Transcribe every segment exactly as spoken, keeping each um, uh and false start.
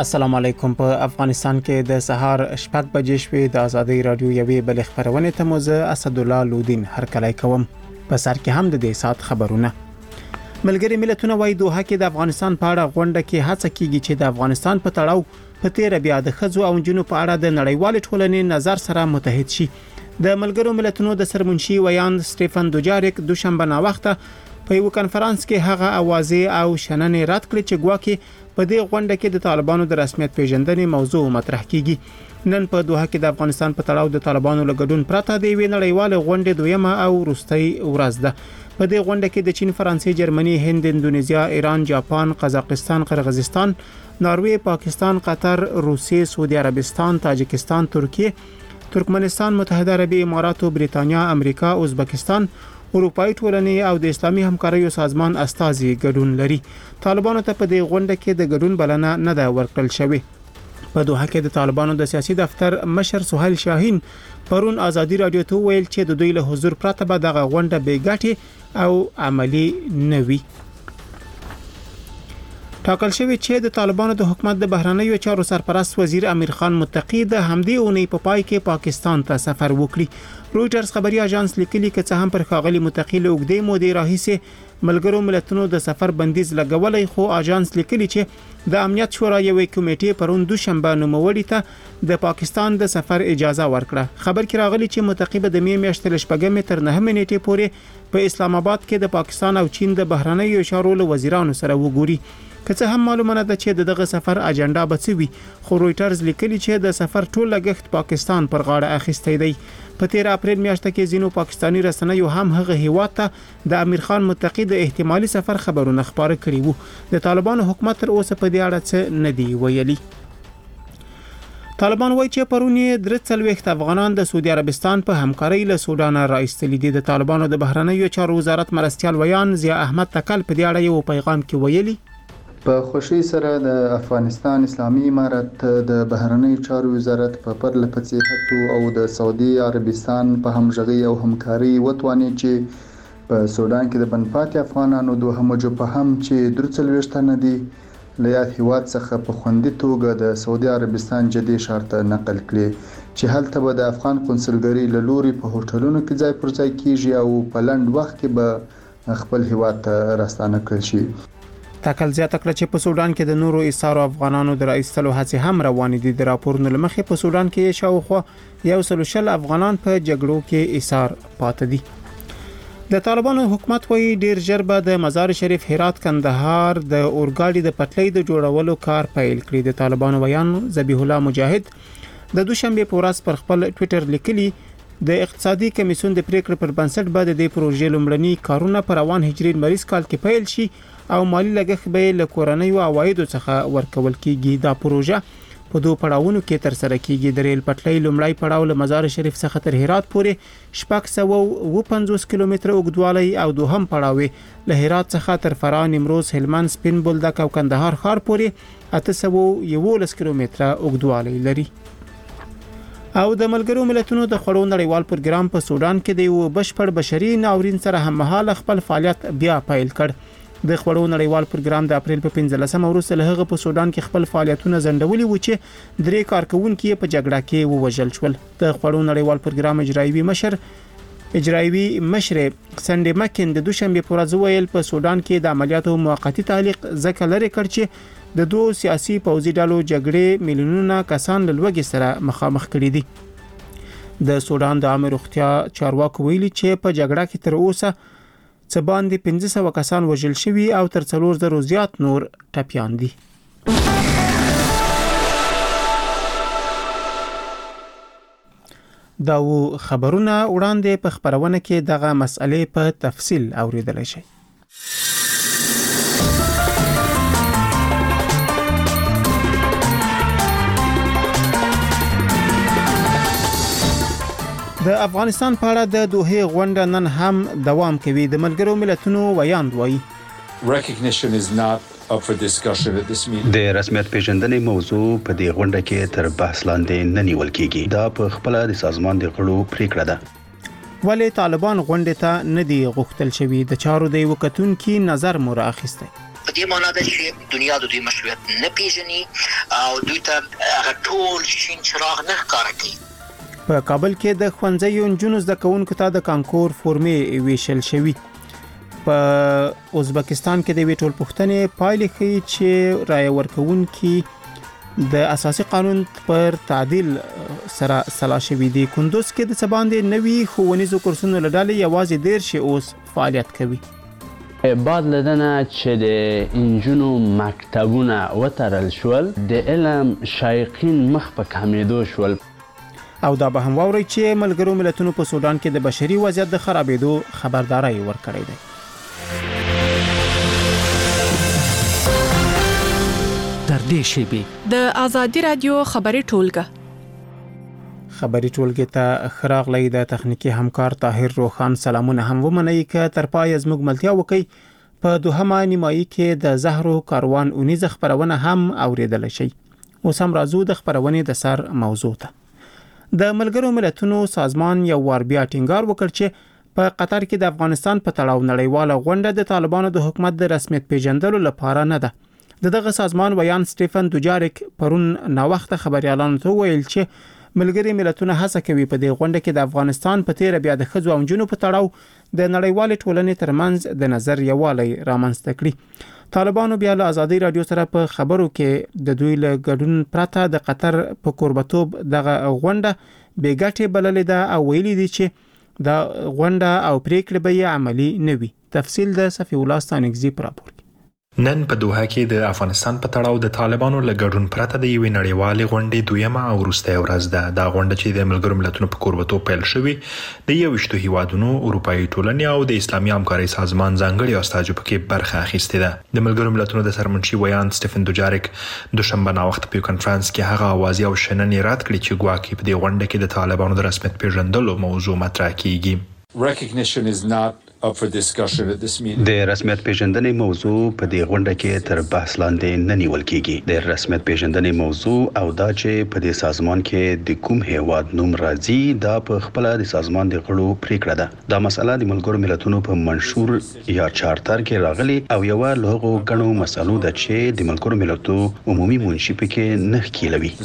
السلام علیکم. په افغانستان کې د سهار شپږ بجې شوې د ازادي رادیو یوې بل خبرونه ته موزه اسد الله لودین هر کله کوم په سر کې هم د دې سات خبرونه. ملګری ملتونه وايي دوه کې د افغانستان په اړه غونډه کې هڅه کیږي چې د افغانستان په تړاو په تیر بیا د خځو او جنونو په اړه د نړیوال ټولنې نظر سره متحد شي. د ملګرو ملتونو د سرمنشي ویان سټيفن دوجاریک دوشنبه نا وخته په یو کانفرنس کې هغه اوازې او شننې رد کړې چې ګواکې په دې غونډه کې د طالبانو د رسمیت پیژندنې موضوع مطرح کیږي. نن په دوحه کې د افغانستان په تړاو د طالبانو لګډون پراته دی وی نړیواله غونډه دویمه او وروستۍ ورځ ده. په دې غونډه کې د چین، فرانسې، جرمني، هند، اندونیزیا، ایران، جاپان، قزاقستان، قرغیزستان، ناروې، پاکستان، قطر، روسیې، سعودي عربستان، تاجکستان، ترکیه، ترکمنستان، متحده عربي امارات، بریتانیا، امریکا، ازبکستان، اروپאי ټولنې او د اسلامي همکاریو سازمان استازي ګډون لري. طالبانو ته په دې غونډه کې د ګډون بلنه نه ده ورکړل شوې. په دوحه کې د طالبانو د سیاسي دفتر مشر سهیل شاهین پرون ازادي رادیو ته ویل چې د دوی له حضور پرته به دغه غونډه بې ګټې او عملی نه وي. ټاکل شوی چې د طالبانو د حکومت د بهرنیو چارو سرپرست وزیر امیر خان متقی د همدې اونۍ په پای کې پاکستان ته سفر وکړي. رويټرز خبري اژانس لیکلي چې څه هم پر خاغلی متقی له وګړي مودې راهیسه ملګرو ملتونو د سفر بندیز لګولای، خو اژانس لیکلي چې د امنیت شورا یوې کمیټې پرون دوشنبه نوموړي ته د پاکستان د سفر اجازه ورکړه. خبر کې راغلی چې متقی به د می میاشتې شپږمې تر نهمې نیټې پورې په اسلام آباد کې د پاکستان او چین د بهرنیو چارو وزیرانو سره وګوري. که څه هم معلومه ده چې دغه سفر اجنډا به څه وي، خو رويټرز لیکلي چې د سفر ټول لګښت پاکستان پر غاړه اخیستی دی. په تیر اپریل میاشت کې زینو پاکستانی رسنیو هم هغه هیواد ته د امیر خان متقی د احتمالي سفر خبرونه خبره کړي وو. د طالبانو حکومت تر اوسه په دې اړه څه نه دی ویلي. طالبان وایي چې پرونی درې څلوېښت افغانان د سعودي عربستان په همکارۍ له سودان راایستل دي. د طالبانو د بهرنیو چارو وزارت مرستيال ویان ضیا احمد تکل په دې اړه یو پیغام کې ویلي: په خوشي سره د افغانستان اسلامي امارت د بهرنی چارو وزارت په پرله پسې هڅو او د سعودي عربستان په همغږي او همکاري وتواني چې په سودان کې د بنپاتې افغانانو دوه موجو په هم چې درڅلويشت نه دي له یاد هیواد څخه په خوندي توګه د سعودي عربستان جدي شرط نقل کړي چې هلته به د افغان قونسلګری له لوري په هوټلونو کې ځای پر ځای کیږي او په لند وخت کې به خپل هیواد ته راستانه کړل شي. تکل زیاته کړه چې په سودان کې د نورو ایثارو افغانانو د راایستلو هڅې هم روانې دي. د راپورونو لمخې په سودان کې شاوخوا یو سل شل افغانان په جګړو کې ایثار پاتې دي. د طالبانو حکومت وایي ډیر ژر به د مزار شریف، هرات، کندهار د اورګاډي د پټلۍ د جوړولو کار پیل کړي. د طالبانو ویان ذبیح الله مجاهد د دوشنبه په ورځ پر خپل ټوئیټر لیکلي د اقتصادي کمیسیون د پریکړې پر بنسټ به د پروژې لومړني کارونه په روان هجري مریض کال کې پیل شي او مالی لګښت به له کورنیو عوایدو څخه ورکول کیږي. دا پروژه په دوه پړاوونو کې تر سره کیږي. د ریل پټلۍ لومړی پړاو له مزار شریف څخه تر هرات پورې شپږ سوه اوه پنځوس کیلومتره اوږدوالی او دوهم پړاو له هرات څخه تر فراه، نیمروز، هلمند، سپین بولدک او کندهار ښار پورې اته سوه یوولس کیلومتره اوږدوالی لري. او د ملګرو ملتونو د خړو نړیوال پروګرام په سودان کې د یو بشپړ بشري ناورین سره هممهاله خپل فعالیت بیا پیل کړ. د خړو نړیوال پروګرام د اپریل په پنځلسمه وروسته له هغه په سودان کې خپل فعالیتونه ځنډولي و چې درې کارکونکو په جګړه کې ووژل شول. د خړو نړیوال پروګرام اجرایوي مشر اجرایوي مشر سنډي مکن د دوشنبه په ورځ ویل په سودان کې د عملیاتو موقتی تعلیق ځکه لري کړ چې د دوه سیاسي پوځي ډلو جګړې میلیونونه کسان له لوږې سره مخامخ کړي دي. د سودان د عامه روغتیا چارواکو ویلي چې په جګړه کې تر اوسه څه باندې پنځه سوه کسان وژل شوي او تر څلور زره زیات نور ټپیان دي. دا و خبرونه وړاندې په خبرونه کې دغه مسئلې په تفصیل اوریدل شي. د افغانستان په اړه د دوحه غونډه نن هم دوام کوي. د ملګرو ملتونو ویاند وایي recognition is not up for discussion at this meeting. د رسمیت پیژندنې موضوع په دې غونډه کې تر بحث لاندې نه نیول کیږي. دا په خپل د سازمان د غړو پریکړه ده. ولې طالبان غونډه ته نه دی غوښتل شوی؟ د چارو د وکتون کې نظر مور اخیسته. په دې معنی ده چې دنیا د دوی مشروعیت نه پیژني او دوی ته هغه ټول شین چراغ نه ښکاره کوي. په کابل کې د ښوونځیو نجونو زده کوونکو ته د کانکور فورمې ویشل شوې. په ازبکستان کې د وی ټول پښتنې پایلې ښیي چې رایه ورکوونکي د اساسي قانون پر تعدیل سره سلا شوی دی. کندوز کې د سباندې نوي ښوونیزو کورسونو لړۍ یوازې ډیر شي اوس فعالیت کوي. بعد لدنه چې د انجونو مکتبونه وترل شول د علم شایقین مخ په کمیدو شول. او دا به هم واوري چې ملګرو ملتونو په سودان کې د بشري وضعیت د خرابېدو خبرداري ورکړې ده. در دې شیبې د آزادي رادیو خبري ټولګه خبري ټولګه ته خراغلی د تخنیکی همکار طاهر روخان سلامونه هم ومنئ ک تر پای زموږ ملتیا وکي. په دوهمه نیمایي کې د زهرو کاروان اونیز خبرونه هم اوریدل شي. اوس هم راځو د خبرونه د سر موضوع ته. د ملګرو ملتونو سازمان یو وار بیا ټینګار وکړ چې په قطر کې د افغانستان په تړاو نړیواله غونډه د طالبانو د حکومت د رسمیت پیژندلو لپاره نه ده. دغه سازمان ویان سټيفن دوجاریک پرون نا وخت خبريالانو ته ویل چې ملګری ملتونه هڅه کوي په دې غونډه کې د افغانستان په تیر بیا د خځو او جنونو په تړاو د نړیوال ټولنې ترمنځ د نظر یووالی رامنځته کړي. طالبانو بیا له آزادي رادیو سره په خبرو کې د دوی له ګډون پرته د قطر په قربتوب دغه غونډه بیګټه بللې ده او ویلي دي چې دا غونډه او پریکړه به عملی نه وي. تفصیل د صفی الله ستانګزی پر راپور. نن په دوحه کې د افغانستان په تړاو د طالبانو له ګډون پرته د یوې نړیوالې غونډې دویمه او وروستۍ ورځ ده. دا غونډه چې د ملګرو ملتونو په کوربتوب پیل شوې د یوویشتو هیوادونو، اروپایي ټولنې او د اسلامي همکارۍ سازمان ځانګړي استازو پکې برخه اخیستې ده. د ملګرو ملتونو د سرمنشي ویان سټيفن دوجاریک دوشنبه نا وخت په کانفرنس کې هغه اوازې او شننې رد کړې چې ګواکې په دې غونډه کې د طالبانو د رسمیت پیژندلو موضوع مطرح کیږي. Recognition is not up for discussion at this meeting. د رسمیت پیژندنې موضوع په دې غونډه کې تر بحث لاندې نه نیول کیږي. د رسمیت پیژندنې موضوع او دا چې په دې سازمان کې د کوم هیواد نوم راځي دا په خپل د سازمان د غړو پریکړه ده. دا مسله د ملګرو ملتونو په منشور یا چارتر کې راغلي او یو له هغو غنو مسلو ده چې د ملګرو ملتونو عمومي منشي پکې نه کیلوي.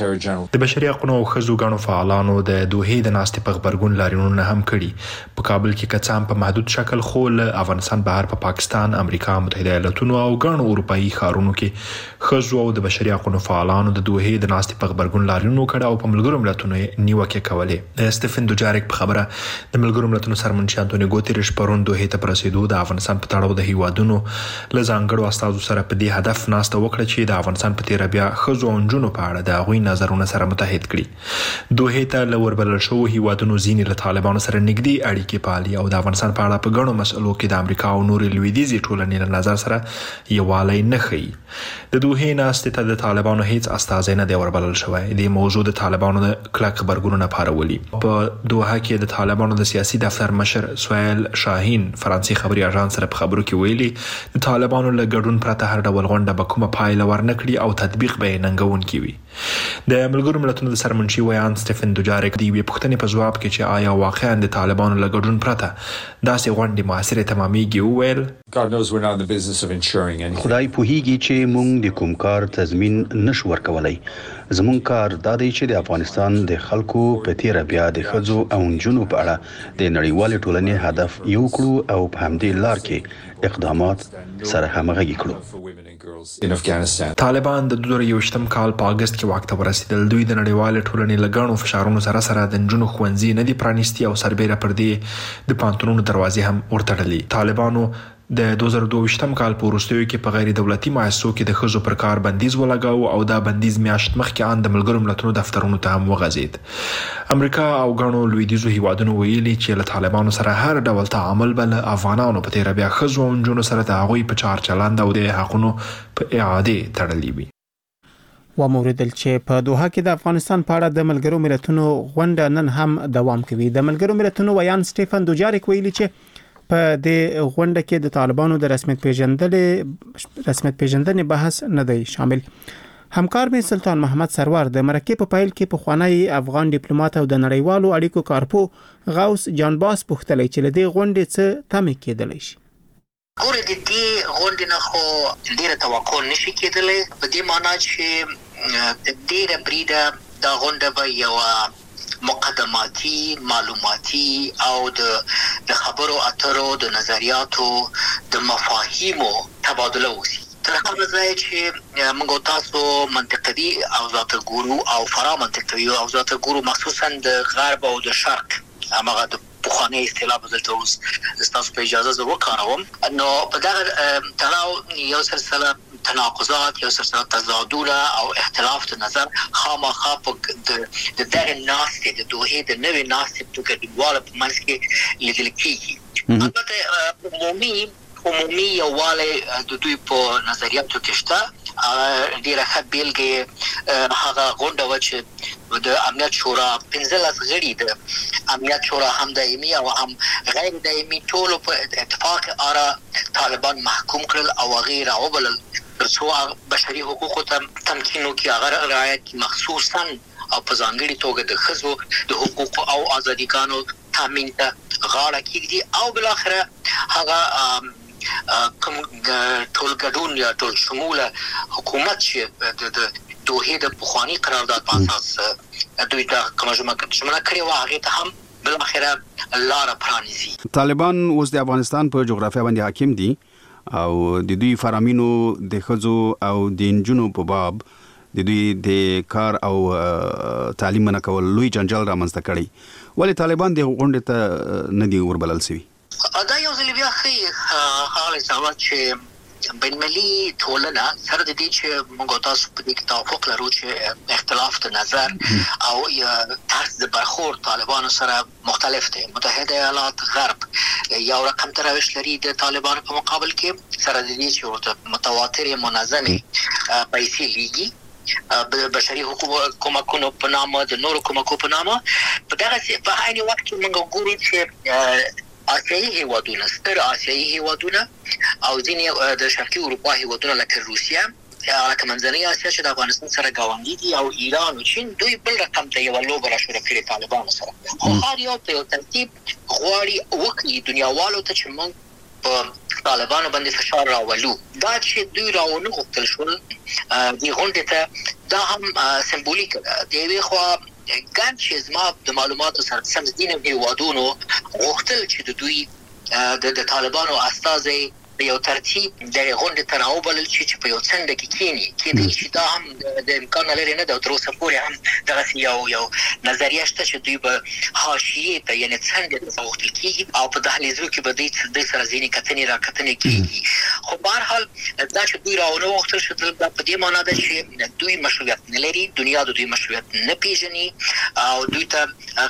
د بشري حقوقو او ښځو غنو فعالانو د دوحې د ناستې په خبرګون لارینونه هم کړي. په کابل کې کڅام په محدود شکل خو له افغانستان بهر په پا پاکستان، امریکا متحده ایالاتونو او ګڼو اروپایي ښارونو کې ښځو او د بشري حقوقو فعالانو د دوحې د ناستې په خبرګون لارینونه کړه او په ملګرو ملتونو نیوکه کولې. د سټيفن دوجاریک په خبره د ملګرو ملتونو سرمنشي انټونی ګوتریش پرون دوحې ته پرسیدو د افغانستان په تړاو د هیوادونو له ځانګړو استازو سره په دې هدف ناسته وکړه چې د افغانستان په تیر بیا ښځو او نجونو په اړه د غوي نظرونه سره متحد کړي. دوحې ته لور بلل شو هیوادونو ځینې له طالبانو سره نږدې اړیکې پالي او د افغانستان په اړه په ګڼو مسلو کې د امریکا او نورې لویدیځي ټولنې له نظر سره یووالی نه ښیي. د دوحې ناستې ته د طالبانو هیڅ استازی نه دی وربلل شوی. د موضوع د طالبانو د کلک خبرګونونه پارولي. په دوحه کې د طالبانو د سیاسي دفتر مشر سویل شاهین فرانسې خبري اژانس سره په خبرو کې ویلي د طالبانو له ګډون پرته هر ډول غونډه به کومه پایله ورنکړي او تطبیق به یې ننګونکي وي. د ملګرو ملتونو د سرمنشي ویان سټيفن دوجاریک د یوې پوښتنې په ځواب کې چې آیا واقعا د طالبانو له ګډون پرته داسې غونډې موثرې تمامېږي وویل خدای پوهیږي چې موږ د کوم کار تضمین نشو ورکولای. زمون کار دا دی چې د افغانستان د خلکو په تیر بیا د ښځو او نجونو په اړه د نړیوال ټولنې هدف یو کړو او په همدې لار کې اقدامات سره همغږي کړو. طالبان د دوه زره یوویشتم کال په اگست کې واک ته ورسېدل. دوی د نړیوال ټولنې له ګڼو فشارونو سره سره د نجونو ښوونځي نه دي پرانیستي او سربېره پر دې د پانتونونو دروازې هم ورتړلي. طالبانو د دوه زره دوه ویشتم کال په وروستیو کې په غیر دولتي مؤسسو کې د ښځو پر کار بندیز ولګاو او دا بندیز میاشت مخکې ان د ملګرو ملتونو دفترونو ته هم وغځېد. امریکا او ګڼو لویدیځو هیوادونو ویلي چې له طالبانو سره هر ډول تعامل به له افغانانو په تیر بیا ښځو او نجونو سره د هغوی په چار چلند او د حقونو په اعاده تړلي وي. وموردل چې په دوحه کې د افغانستان په اړه د ملګرو ملتونو غونډه نن هم دوام کوي. د ملګرو ملتونو ویان سټيفن دوجاریک ویلي چې په دې غونډه کې د طالبانو د رسمیت پیژندلې رسمیت پیژندنې بحث نه دی شامل. همکار مې سلطان محمد سرور د مرکې په پایل کې په خوانی افغان ډیپلوماټ او د نړیوالو اړیکو کارپو غوث جان باس پوښتلی چې د دې غونډې څه تمه کېدلی شي. ګوره د دې غونډې نه خو ډېره توقع نشي کېدلی په دې معنا چې ډېره بریده دا غونډه به یوه مقدماتي معلوماتي او د د خبرو اترو د نظریاتو د مفاهیمو تبادله وشي تر هغه ځای چې موږ تاسو منطقي اوضاع ګورو او فرا منطقي اوضاع ګورو مخصوصا د غرب او د شرق هغه د بخانه اصطلاح بدلته اوس تاسو په اجازه زه وکاروم نو په دغه تړاو یو سلسله تناقضات یو سلسله تضادونه او اختلاف د نظر خامخا په د دغه ناستې د دوه د نوې ناستې په ګډواله په منځ کې لیدل کېږي البته عمومي عمومي یووالی د دوی په نظریاتو کې شته ډېره ښه بیلګې هغه غونډه وه چې د امنیت شورا پنځلس غړي د امنیت شورا هم دایمي او هم غیر دایمي ټولو په اتفاق آرا طالبان محکوم کړل او هغې راوبلل تر څو بشري حقوقو ته تمکین وکړي هغه رعایت مخصوصا او په ځانګړې توګه د ښځو د حقوقو او ازادیګانو تامین ته غاړه کېږدي او بالاخره هغه کوم ټول ګډون یا ټول شموله حکومت چې د دوه د پخوانی قرارداد په اساس دوی ته کومه ژمنه کړې وه هغې ته هم بالاخره لاره پرانیزي. طالبان اوس د افغانستان په جغرافیه باندې حاکم دي او د دوی فرامینو د ښځو او د نجونو په باب د دوی د کار او تعلیم منع کول لوی جنجال رامنځته کړی ولې طالبان د غونډې ته نه دي وربلل شوي؟ دا یو ځل بیا ښیي هغه حسابات چې بین‌المللي ټولنه سره د دې چې موږ تاسو په دې کې توافق لرو چې اختلاف د نظر او طرز د برخورد طالبانو سره مختلف دی. متحده ایالات غرب یو رقم تراوش لري د طالبانو په مقابل کې سره د دې چې ورته متواترې منظمې پیسې لیږي بشري حقوق کومکونو په نامه د نورو کومکو په نامه په دغه په عین وخت کې موږ ګورو چې آسیایي هیوادونه ستر آسیایي هیوادونه او ځینې د شرقي اروپا هیوادونه لکه روسیه لکه منځنۍ اسیا چې د افغانستان سره ګاونډي دي او ایران او چین دوی بل رقم ته یو لوبه راشوره کړې طالبانو سره خو هر یو په یو ترتیب غواړي وکړي دنیاوالو ته چې موږ په طالبانو باندې فشار راولو دا چې دوی راونه غوښتل شول دې غونډې ته دا هم سمبولیک د یوې خوا ګڼ چې زما د معلوماتو سره سم ځینې هیوادونو غوښتل چې د دوی د طالبانو استازی په یو ترتیب د غونډې ته راوبلل شي چې په یو څنډه کې کېني کېدای شي دا هم د امکان نه لري نه ده او تر اوسه پورې هم دغسې یو یو نظریه شته چې دوی به حاشیې ته یعنې څنډې ته راوښتل کېږي او په دهلیزو کې به دوی سره ځینې کتنې راکتنې کېږي خو به هر حال دا چې دوی راونه وغوښتل شو دا په دې معنا ده چې دوی مشروعیت نه لري دنیا د دوی مشروعیت نه پېژني او دوی ته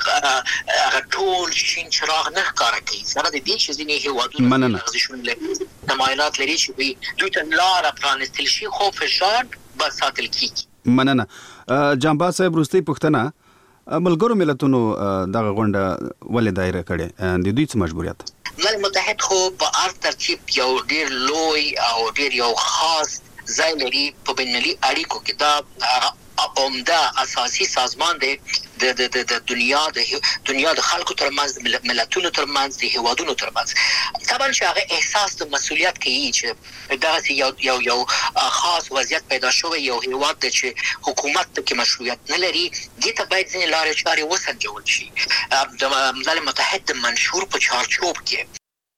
هغه ټول شین چراغ نه ښکاره کوي سره د دې چې ځینې هېوادونه لغزشونه لري تمایلات لري چې دوی ته لاره پرانستل شي خو فشار به ساتل کېږي. مننه. جانباز صاحب وروستۍ پوښتنه ملګرو ملتونو دغه غونډه ولې دایره کړې د دوی څه مجبوریت؟ ملل متحد خو په هر ترتیب یو ډېر لوی او ډېر یو خاص ځای لري په بین‌المللي اړیکو کې دا عمده اساسي سازمان دی د د د دنیا د دنیا د خلکو ترمنځ ملتونو ترمنځ د هیوادونو ترمنځ طبعا چې هغه احساس د مسؤلیت کوي چې دغسې یو یو یو خاص وضعیت پیدا شوی یو هیواد دی چې حکومت کې مشروعیت نه لري دې ته باید ځینې لارې چارې وسنجول شي د ملل متحد د منشور په چارچوب کې.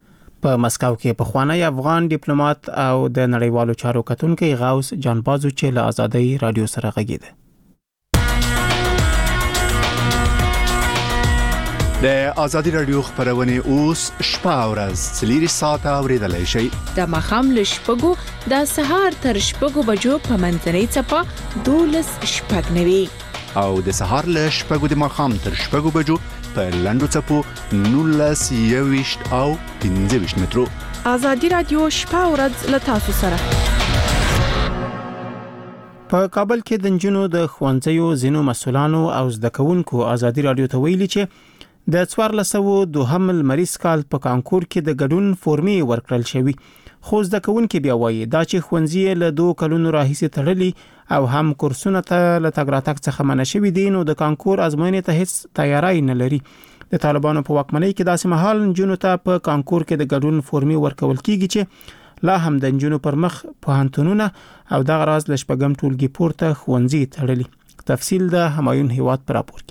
په مسکو کې پخوانی افغان ډیپلوماټ او د نړیوالو چارو کتونکي غوث جانبازو چې له آزادۍ رادیو سره غږیده. د آزادي رادیو خبرونه اوس شپه او ورځ څلور ساعته اوریدلای شئ. د مخام له شپږو د سهار تر شپږو بجو په منځنۍ څپه دولس شپږ نوي او د سهار له شپږو د مخام تر شپږو بجو په لنډو څپو نولس یويشت او پنځه ویشت مترو. آزادي رادیو شپه او ورځ له تاسو سره. په کابل کې د نجونو د ښوونځیو ځینو مسؤلانو او زده کوونکو آزادي رادیو ته ویلي چې د څوارلس سوه دوهم لمریز کال په کانکور کې د ګډون فورمې ورکړل شوی خو زده کوونکي بیا وایي دا چې ښوونځي له دوه کلونو راهیسې تړلي او هم کورسونه ته له تګ راتګ څخه منع شوي دي نو د کانکور ازموینې ته هیڅ تیاری نه لري. د طالبانو په واکمنۍ کې داسې مهال نجونو ته په کانکور کې د ګډون فورمې ورکول کیږي چې لا هم د نجونو پر مخ پوهنتونونه او دغه راز ل شپږم ټولګي پورته ښوونځي تړلي. تفصیل د همایون هیواد پر راپور کې.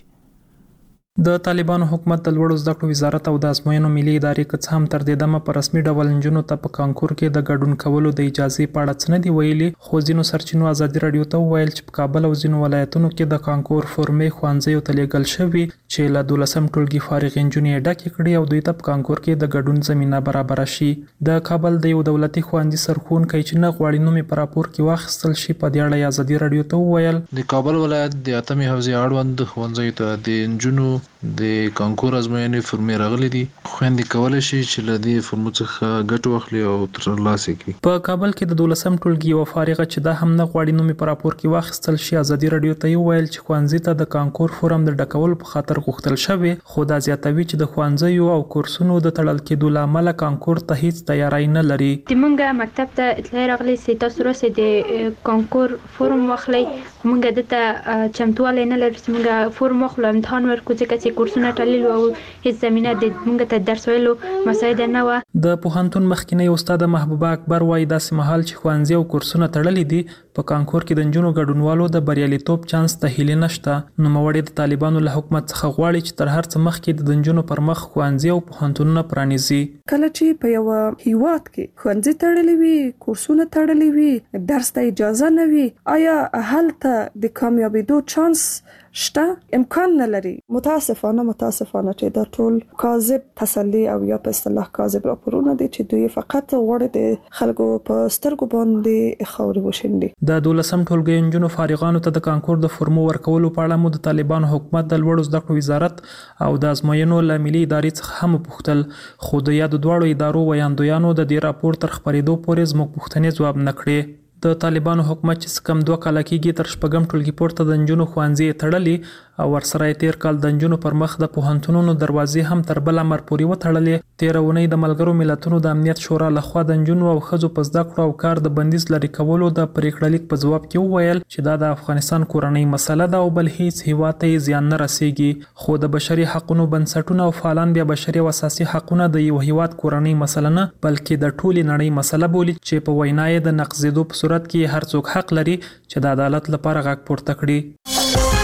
د طالبانو حکومت د لوړو زده کړو وزارت او د ازموینو ملي ادارې که څه هم تر دې دمه په رسمي ډول نجونو ته په کانکور کې د ګډون کولو د اجازې په اړه څه نه دي ویلي، خو ځینو سرچینو ازادي راډیو ته وویل چې په کابل او ځینو ولایتونو کې د کانکور فورمې ښوونځیو ته لیږل شوي چې له دولسم ټولګي فارغې نجونې یې ډکې کړي او دوی ته په کانکور کې د ګډون زمینه برابره شي. د کابل د یو دولتي ښوونځي سرښوونکی چې نه غواړي نوم یې په راپور کې واخیستل شي په دې اړه ازادي راډیو ته وویل د کابل ولایت د اتمې حوزې اړوند ښوونځیو ته د نجونو د کانکور ازموینې فورمې راغلي دي. خویندې کولی شي چې له دې فورمو څخه ګټه واخلي او ترلاسه کړي. په کابل کې د دولسم ټولګي یوه فارغه چې دا هم نه غواړي نوم یې په راپور کې واخیستل شي ازادي راډیو ته یې وویل چې ښوونځي ته د کانکور فورم د ډکولو په خاطر غوښتل شوی، خو دا زیاتوي چې د ښوونځیو او کورسونو د تړل کېدو له امله کانکور ته هیڅ تیاری نه لري. موږ مکتب ته اطلاع راغلی چې تاسو راسئ د کانکور فورم واخلئ، موږ دته چمتوالی نه لرو چې موږ فورم واخلو امتحان ورکړو ځکه چې کورسونه تړلي او هیڅ زمینه د موږ ته درس ویلو مساعده نه وه. د پوهنتون مخکینی استاد محبوبه اکبر وایي داسې مهال چې ښوونځي او کورسونه تړلي دي په کانکور کې د نجونو ګډونوالو د بریالیتوب چانس ته هیلې نشته. نوموړی د طالبانو له حکومت څخه غواړي چې تر هر څه مخکې د نجونو پر مخ ښوونځي او پوهنتونونه پرانیزي. کله چې په یو هیواد کې ښوونځي تړلي وي، کورسونه تړلي وي، درس ته اجازه نه وي، آیا هلته د کامیابیدو چانس شته؟ امکان نه لري. متاسفانه متاسفانه چې دا ټول کاذب تسلی او یا په اصطلاح کاذب راپورونه دي چې دوی فقط غواړي د خلکو په سترګو باندې خاورې وشیندي. د دولسم ټولګي نجونو فارغانو ته د کانکور د فورمو ورکولو په اړه مو د طالبانو حکومت د لوړو زده کړو وزارت او د ازموینو له ملي ادارې څخه هم وپوښتل، خو د یادو دواړو ادارو ویاندویانو د دې راپور تر خپرېدو پورې زموږ پوښتنې ځواب نه کړې. د طالبانو حکومت چې کم دوه کاله کېږي تر شپږم ټولګي پورته د نجونو ښوونځي تړلي او ورسره یې تیر کال د نجونو پر مخ د پوهنتونونو دروازې هم تر بل امر پورې وتړلې. تېره اونۍ د ملګرو ملتونو د امنیت شورا لخوا د نجونو او ښځو په زده کړو او کار د بندیز لرې کولو د پرېکړه لیک په ځواب کې وویل چې دا د افغانستان کورنۍ مسله ده او بل هیڅ هیواد ته یې زیان نه رسیږي، خو د بشري حقونو بنسټونه او فعالان بیا بشري او اساسي حقونه د یو هیواد کورنۍ مسله نه بلکې د ټولې نړۍ مسله بولي چې په وینا یې د نقضېدو په صورت کې هر څوک حق لري چې د عدالت لپاره غږ پورته کړي.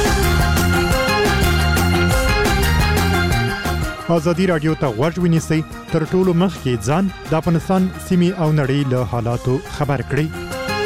ازادي راډیو ته غوږ ونیسئ، تر ټولو مخکې ځان د افغانستان سیمې او نړۍ له حالاتو خبر کړئ.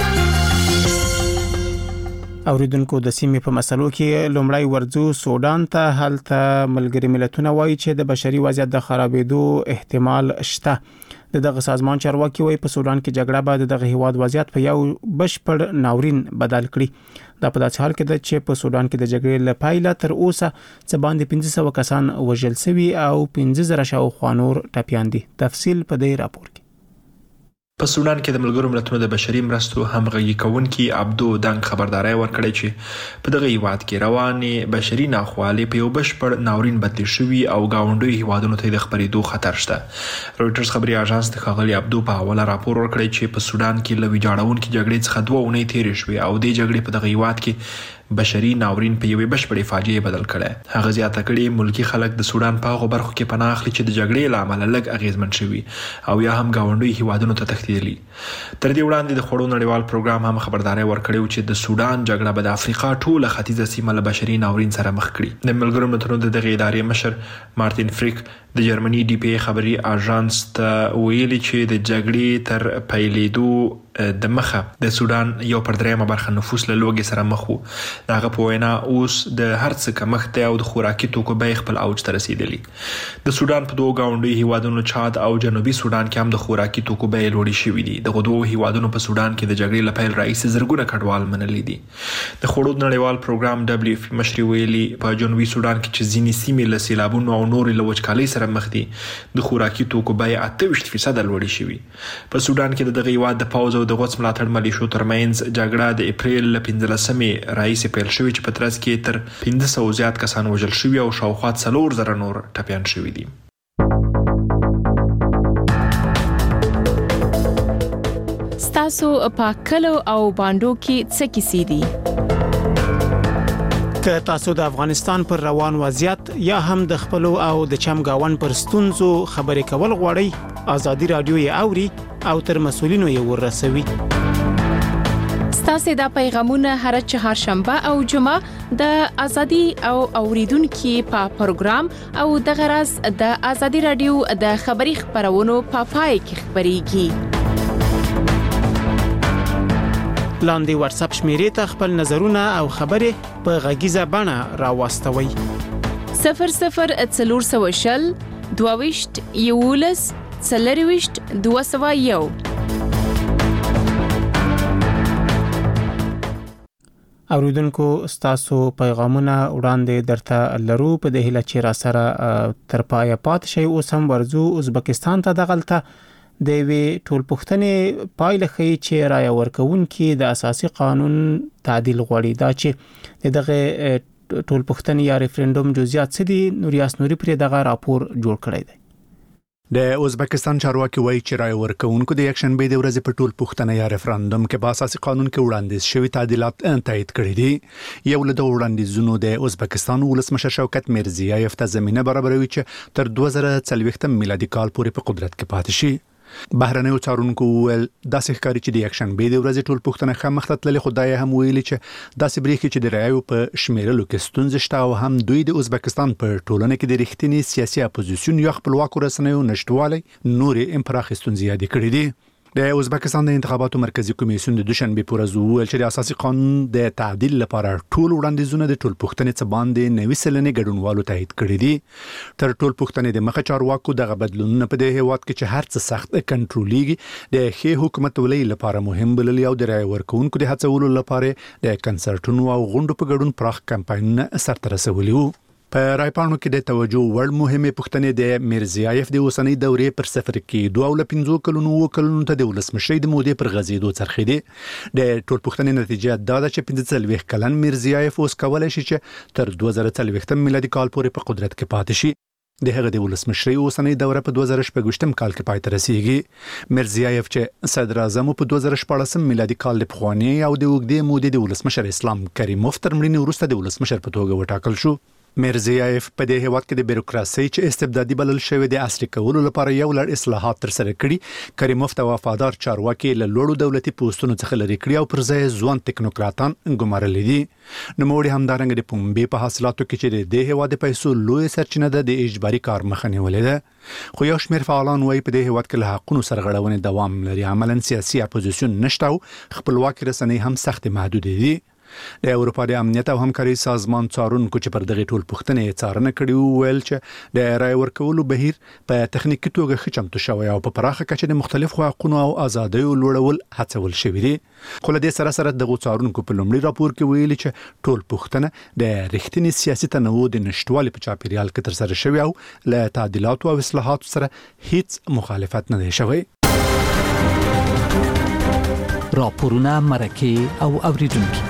اوریدونکو د سیمې په مسلو کې لومړی ورځو سودان ته، هلته ملګري ملتونه وایي چې د بشري وضعیت د خرابېدو احتمال شته. د دغه سازمان چارواکي وایي په سودان کې جګړه به د دغه هیواد وضعیت په یو بشپړ ناورین بدل کړي. دا په داسې حال کې ده چې په سودان کې د جګړې له پیله تر اوسه څه باندې پنځه سوه کسان وژل شوي او پنځه زره شاوخوا نور ټپیان دي. تفصیل په دې راپور کې. په سودان کې د ملګرو ملتونو د بشري مرستو همغږي کوونکي عبدو دنګ خبرداري ورکړې چې په دغه هیواد کې روانې بشري ناخوالې په یو بشپړ ناورین بدل شوي او گاونډي هیوادونو ته د خبرېدو خطر شته. رويټرز خبري اژانس د ښاغلي عبدو په حواله راپور ورکړی چې په سودان کې له ویجاړونکو جګړې څخه دوه اونۍ تېرې شوې او د جګړې په دغه هیواد کې بشري ناورین په یوې بشپړې فاجعې بدل کړی. هغه زیاته کړې ملکی خلک د سودان په هغو برخو کې پناه اخلي چې د جګړې له امله لږ اغیزمن شوي او یا هم ګاونډي هیوادونو ته تښتېدلي. تر دې وړاندې د خوړو نړیوال پروګرام هم خبرداري ورکړې چې د سودان جګړه به د افریقا ټوله ختیځه سیمه له بشري ناورین سره مخ کړي. د ملګرو ملتونو د دغه ادارې مشر مارتین فریک د جرمني ډي پی خبري اژانس ته ویلي چې د جګړې تر پیلېدو د مخه د سودان یو پر دریمه برخه نفوس له لوږې سره مخ وو. دغه په وینا اوس د هر څه کمښت او د خوراکي توکو بیې خپل اوج ته رسیدلی. د سودان په دوه گاونډي هیوادونو چاد او جنوبي سودان کې هم د خوراکي توکو بیې لوړې شوې دي. د دوه هیوادونو په سودان کې د جګړې له پیل راهیسې زرګونه کډوال منلي دي. د خوړو نړیوال پروګرام دبليو اف مشري ویلي په جنوبي سودان کې چې ځینې سیمې له سیلابونو او نورې له وچکالۍ سره مخ دي د خوراکي توکو بیې اته ویشت فیصد لوړې شوې. په سودان کې د دغه هیواد د پوځ او د غوڅ ملاتړ ملیشو ترمنځ جګړه د اپریل له پنځلسمې راهیسې پیل شوې چې په ترڅ کې تر پنځه سوه زیات کسان وژل شوي او شاوخوا څلور زره نور ټپیان شوي دي. ستاسو په کلو او باندو کې څه کیسې دي؟ که تاسو د افغانستان پر روان وضعیت یا هم د خپل او د چمګاون پر ستونزو خبرې کول غواړئ ازادي رادیو یې اوري او تر مسولینو یې ورسوي. ستاسو د پیغامونه هر چهارشنبه او جمعه د ازادي او اوریدونکو په پروګرام او د غرض د ازادي رادیو د خبري خبرونو په پای کې خبريږي. لاندې واتس اپ شمیرې ته خپل نظرونه او خبرې په غږیزه بڼه راوستوي. صفر صفر څلور سوه شل دوه یولس څلرویشت دوه سوه یو. اوریدونکو ستاسو پیغامونه وړاندې درته لرو په دې هیله چې را سره تر پایه پات شي. اوس هم ورزو ازبکستان ته دغلطه د وی ټولپوښتنې پایله خي چې رای ورکوونکي د اساسي قانون تعدیل غوړي دا چې دغه ټولپوښتنې یا ریفرندوم جزئیات څه دي. نوریاس نوري پر دغه راپور جوړ کړی دی. د ازبکستان چارواکي وایي چې رای ورکوونکو د یکشنبه د ورځې په ټولپوښتنه یا ریفرندوم کې په اساسي قانون کې وړاندیز شوی تعدیلات تایید کړي دي. یو له دوه وړاندیزونو د ازبکستان ولسمشر شوکت میرزیایف ته زمينه برابروي چې تر دوه زره څلوېښت میلادي کال پورې په قدرت کې پاتې شي. بهرنیو څارونکو ول داسې ښکاري چې د یکشنبه د ورځې ټولپوښتنه خه مختللې خدای هم ویلي چې داسې بریخي چې د رایو په شمیرلو کې ستونزې شته او هم دوی د ازبکستان په ټولنه کې د رښتینی سیاسي اپوزیسیون یا خپلواکو رسنیو نشټوالي نورې امپراخ ستونزې یاد کړې دي. د ازبکستان د انتخاباتو مرکزی کمیسیون د دوشنبه پر ورځ ویل چې د اساسي قانون د تعدیل لپاره ټول وړاندیزونه د ټولپوښتنې څخه باندې نوي سلنې ګډونوالو تایید کړي دي. تر ټولپوښتنې د مخه چارواکو دغه بدلونونه په دې هیواد کې چې هر څه سخت کنټرولېږي د ښه حکومت ولې لپاره مهم بلل او د رای ورکوونکو د هڅولو لپاره د کنسرټونو او غونډو په ګډون پراخ کمپاینونه سرته رسولي وو. په رايپانو کې د توجه وړ مهمه پوښتنې د میرزیایف د اوسنۍ دورې پر سفر کې دوه ول پنځو کلونو وکړونو ته د ولسمشر د مودې پر غزیدو څرخېدي. د ټولپوښتنې نتیجه دا ده چې پنځه څلوېښت کلن میرزیایف اوس کولای شي چې تر دوه زره څلوېښت میلادي کال پورې په قدرت کې پاتې شي. د هغه د ولسمشر اوسنۍ دوره په دوه زره شپږ کال کې پای ته رسیدي. میرزیایف چې صدر اعظم په دوه زره شپږ میلادي کال د پخوانی او د وګړي مودې د ولسمشر اسلام کریموف تر مړینې وروسته د ولسمشر په توګه وټاکل شو. میرزیایف په دې هیواد کې د بیروکراسي چې استبدادي بلل شوی د اصلي کولو لپاره یو لړ اصلاحات تر سره کړي. کریموف ته وفادار چارواکي له لوړو دولتي پوسټونو څخه لري کړی او پر ځای ځوان ټیکنوکراتان ګمارلي دي. نو موږ هم دارنګ د پنبې په حاصلاتو کې چې د هیواد د پیسو لوی سرچینه ده د اجباري کار مخه نیولې ده. خو یو شمېر فعالان وایي په دې هیواد کې له حقونو سرغړونې دوام لري. عملاً سیاسي اپوزیسیون نشته او خپلواکي رسنۍ هم سخت محدود دي. د اروپا د امنیت او همکاري سازمان څارونکو چې پر دغه ټولپوښتنې څارنه کړې ویل چې د رای ورکولو بهیر په تخنیکی توګه ښه چمتو شوی او په پراخه کچه د مختلفو حقوقو او آزادیو لوړول هڅول شوی دي. خو له دې سره سره د څارونکو په لومړي راپور کې ویلي چې ټولپوښتنه د رښتینی سیاسي تنوع د نشټوالي په چاپیریال کې تر سره شوی او له تعدیلات او اصلاحات سره هیڅ مخالفت نه دی شوی. راپورونه مرکه او اوریدونکو.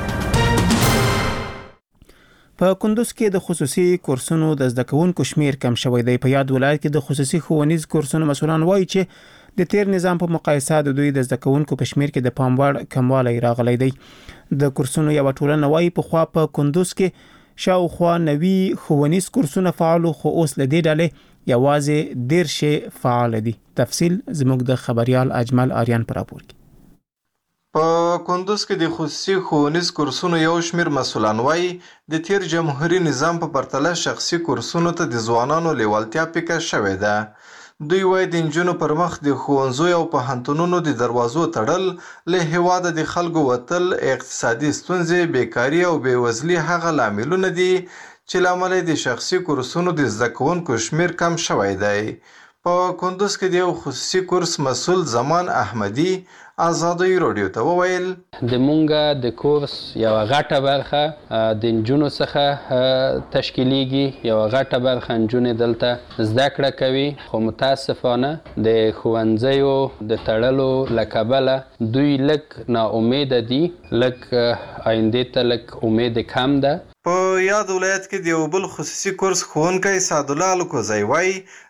په کندوز کې د خصوصي کورسونو د زده کوونکو شمیر کم شوی دی. په یاد ولایت کې د خصوصي ښوونیز کورسونو مسؤلان وایي چې د تیر نظام په مقایسه د دوی د زده کوونکو په شمیر کې د پام وړ کموالی راغلی دی. د کورسونو یو ټولنه وایي په خوا په کندوز کې شاوخوا نوي ښوونیز کورسونه فعال خو اوس له دې ډلې یوازې دیرشې فعال دي. تفصیل زموږ د خبريال اجمل آریان پر راپور کې. په کندوز کې د خصوصي ښوونیز کورسونو یو شمیر مسؤلان وایي د تیر جمهوریت نظام په پرتله شخصي کورسونو ته د ځوانانو لیوالتیا پیکه شوې ده. دوی وایي د نجونو پر مخ د ښوونځیو او پوهنتونونو د دروازو تړل، له هیواده د خلکو وتل، اقتصادي ستونزې، بیکاري او بېوزلي هغه لاملونه دي چې له امله د شخصي کورسونو د زده کوونکو شمیر کم شوی دی. په کندوز کې د یو خصوصي کورس مسؤل زمان احمدي ازادي رادیو ته وویل د مونږه د کورس یو غټه برخه د نجونو څخه تشکیلیږي، یو غټه برخه نجونې دلته زده کړه کوي، خو متاسفانه د ښوونځیو د تړلو له کبله دوی لږ ناامیده دي، لږ آینده ته لږ امید کم ده. په یاد ولایت کې د یو بل خصوصي کورس ښوونکی سعدالله الکوزی وایي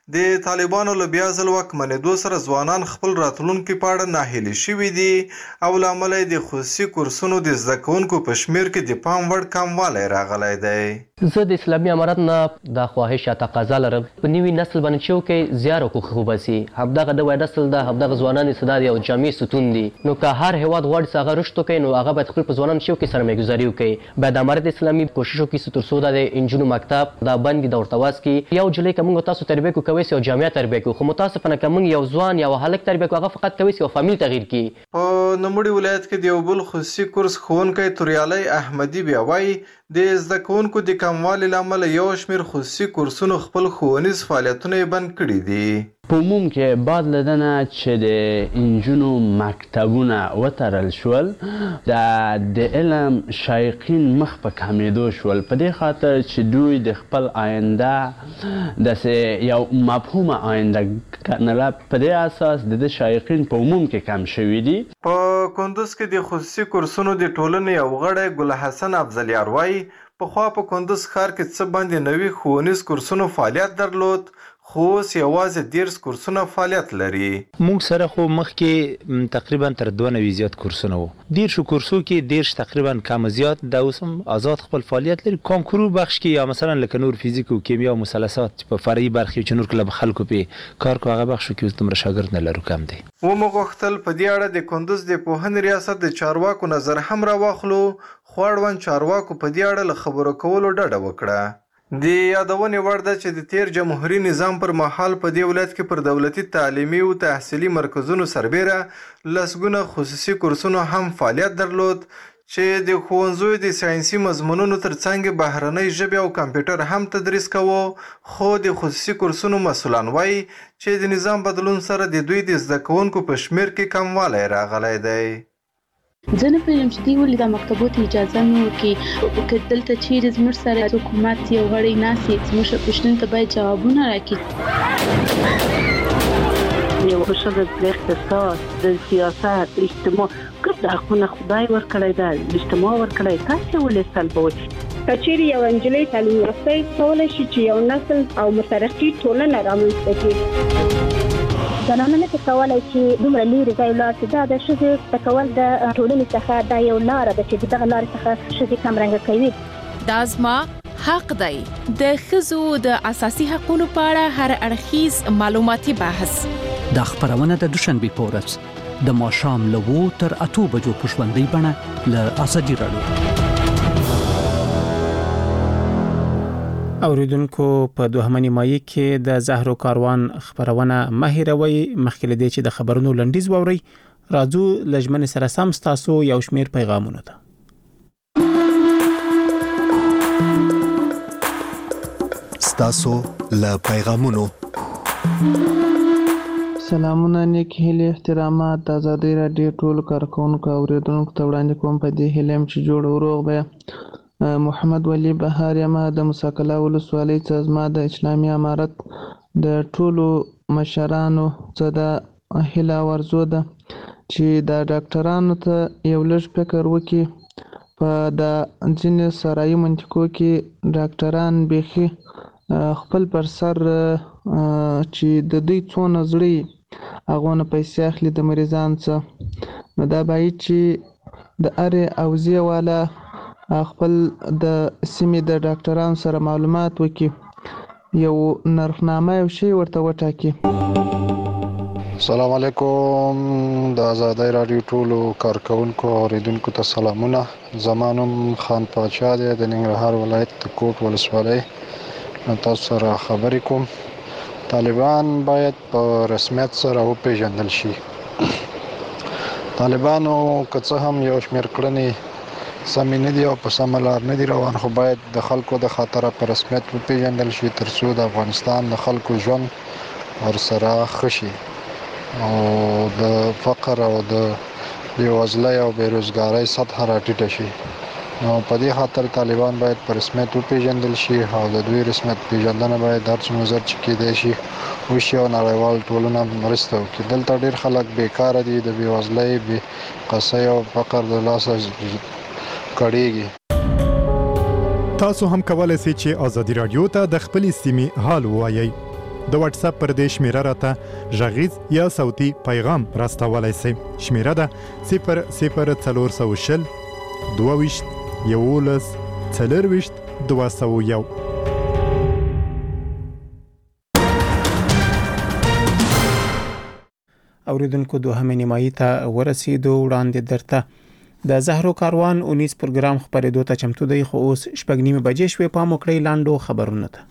د طالبانو له بیا ځل واکمنېدو سره ځوانان خپل راتلونکي په اړه ناهیلي شوي دي او له امله یې د خصوصي کورسونو د زده کوونکو په شمېر کې د پام وړ کموالی راغلی دی. زه د اسلامي امارت نه دا خواهش یا تقاضا لرم په نوي نسل باندې چې وکړي زیار وکړو وباسي. همدغه د وای نسل ده، همدغه ځوانان چې دا د یو جامع ستون دي. نو که هر هېواد غواړي چې هغه رشد وکړي نو هغه باید خپل په ځوانانو چې وکړي سرمایه‌ګذاري وکړي. باید امارت اسلامي کوشش وکړي چې تر څو دا د نجونو مکتب دا بند کړي، دا ورته واز کړي. یو جلۍ که موږ تاسو تربیه کوو کوی سي یو جامعه تربیه کوو، خو متاسفانه که موږ یو ځوان یا هلک تربیه کوو هغه فقط کوی سي یو فامیل تغییر کړي. په نوموړي ولایت کې د یو بل خصوصي کورس ښوونکی توریالی احمدي بیا وایي د زده کوونکو د کموالي له امله یو شمېر خصوصي کورسونو خپل ښوونیز فعالیتونه یې بند کړي دي. په عموم کې بعد له دنه چې د انجونو مکتبونه وتړل شول د علم شایقین مخ په کمېدو شول، په دې خاطر چې دوی د خپل آینده داسې یو مفهومه آینده ګڼله. په دې اساس د ده شایقین په عموم کې کم شوي دي. په کندوز کې د خصوصي کورسونو د ټولنې یو غړی ګل حسن افضلیار وایي پخوا په کندوز ښار کې څه باندې نوي ښوونیز کورسونو فعالیت درلود، خو اوس یوازې دیرش کورسونه فعالیت لري. موږ سره خو مخکې تقریبا تر دوه نوي زیات کورسونه وو. دیرشو کورسو کې دیرش تقریبا کم زیات دا اوس هم آزاد خپل فعالیت لري. کانکورو بخش کې یا مثلا لکه نور فیزیک او کیمیا او مثلثات په فرعي برخې چې نور کله خلکو په کار کو هغه بخشو کې اوس دومره شاګرد نه لرو، کم دی. ومو غوښتل په دې اړه د کندوز د پوهنې ریاست د چارواکو نظر هم راواخلو، خو اړوند چارواکو په دې اړه له خبرو کولو ډډه وکړه. د یادونې وړ ده چې د تیر جمهوري نظام پر مهال په دې ولایت کې پر دولتي تعلیمي او تحصیلي مرکزونو سربیره لسګونه خصوصي کورسونو هم فعالیت درلود چې د ښوونځیو د ساینسي مضمونونو ترڅنګ بهرنۍ ژبې او کمپیوټر هم تدریس کوو. خو د خصوصي کورسونو مسؤلان وایي چې د نظام بدلون سره د دوی د زده کوونکو په شمېر کې کموالی راغلی دی. زه نه پوهېږم چې دوی ولې دا مکتبو ته اجازه نه ورکوي. که دلته چیرې زموږ سره حکومت یو غړی ناست وي زموږ پوښتنو ته باید جوابونه راکړي. یو ښځه د اقتصاد، د سیاست، اجتماع ګډ حقونه خدای ورکړی ده، اجتماع ورکړی، تاسې ولې سلبوئ؟ که چیرې یو نجلۍ تعلیم یافته کولی شي چې یو نسل او مترقي ټولنه رامنځته کړي. زنانه نه کولی چې دومره لرې ځای ولاړ شي. دا د ښځې زده کول د ټولنې څخه دا یو لاره ده چې دغه لارې څخه ښځې کمرنګه کوي. دا زما حق دی. د ښځو د اساسي حقوقو په اړه هر اړخیز معلوماتي بحث. دا خبرونه د دوشنبه په ورځ د ماښام له اوو تر اتو بجو په ژوندۍ بڼه له ازادي راډیو. اوریدونکو په دوهمه نیمایي کې د زهرو کاروان خبرونه مهیروي. مخکې له دې چې د خبرونو لنډیز واوري راځو لجمن سره سم ستاسو یو شمیر پیغامونه ده. ستاسو له پیغامونو سلامونه، نیک هیلې، احترامات د ازادۍ راډیو ټولو کارکونکو اوریدونکو ته وړاندې کوم. په دې هیله یم چې جوړ او روغ به. محمد ولی بهار یم د مساکلا ولسوالۍ څخه. زما د اسلامي امارت د ټولو مشرانو څخه د هیله ورزو ده چې د ډاکټرانو ته یو لږ فکر وکړي. په د ځینې سرایي منطقو کې ډاکټران بیخي خپل پر سر چې د دوی څونه زړه هغه نه پیسې اخلي د مریضان څخه. نو دا باید چې د هرې حوزې والا خپل د سیمې د ډاکټرانو سره معلومات وکړي، یو نرخنامه یو شی ورته وټاکي. السلام علیکم. د ازادۍ راډیو ټولو کارکونکو او اوریدونکو ته سلامونه. زما نوم خان پاچا دی د ننګرهار ولایت د کوټ ولسوالۍ. تاسو سره خبرې کوم. طالبان باید په رسمیت سره وپېژندل شي. طالبانو که څه هم یو شمېر کړنې سمې نه دي او په سمه لار نه دي روان، خو باید د خلکو د خاطره په رسمیت وپېژندل شي تر څو د افغانستان د خلکو ژوند ورسره ښه شي او د فقر او د بېوزلۍ او بېروزګارۍ سطحه راټیټه شي. نو په دې خاطر طالبان باید په رسمیت وپېژندل شي او د دوی رسمیت پېژندنه باید هر څومره زر چې کېدای شي وشي او نړیوال ټولنه مرسته وکړي. دلته ډېر خلک بېکاره دي، د بېوزلۍ، بېقصۍ او فقر د لاسه کړيږي. تاسو هم کولای شئ چې ازادي رادیو ته د خپلې سیمې حال ووایي. د واتس اپ پر دې شمیره راته غږیز یا صوتي پیغام راستولای شئ. شمیره ده صفر صفر څلور سوه شل دوه ویشت یولس څلور ویشت دوه سوه یو. اوریدونکو دوهمې نیمایي ته ورسېدو. وړاندې درته د زهرو کاروان اونیس پروګرام خپرېدو ته چمتو دی، خو اوس شپږ نیمې بجې شوې. پام وکړئ لاندو خبرونو ته.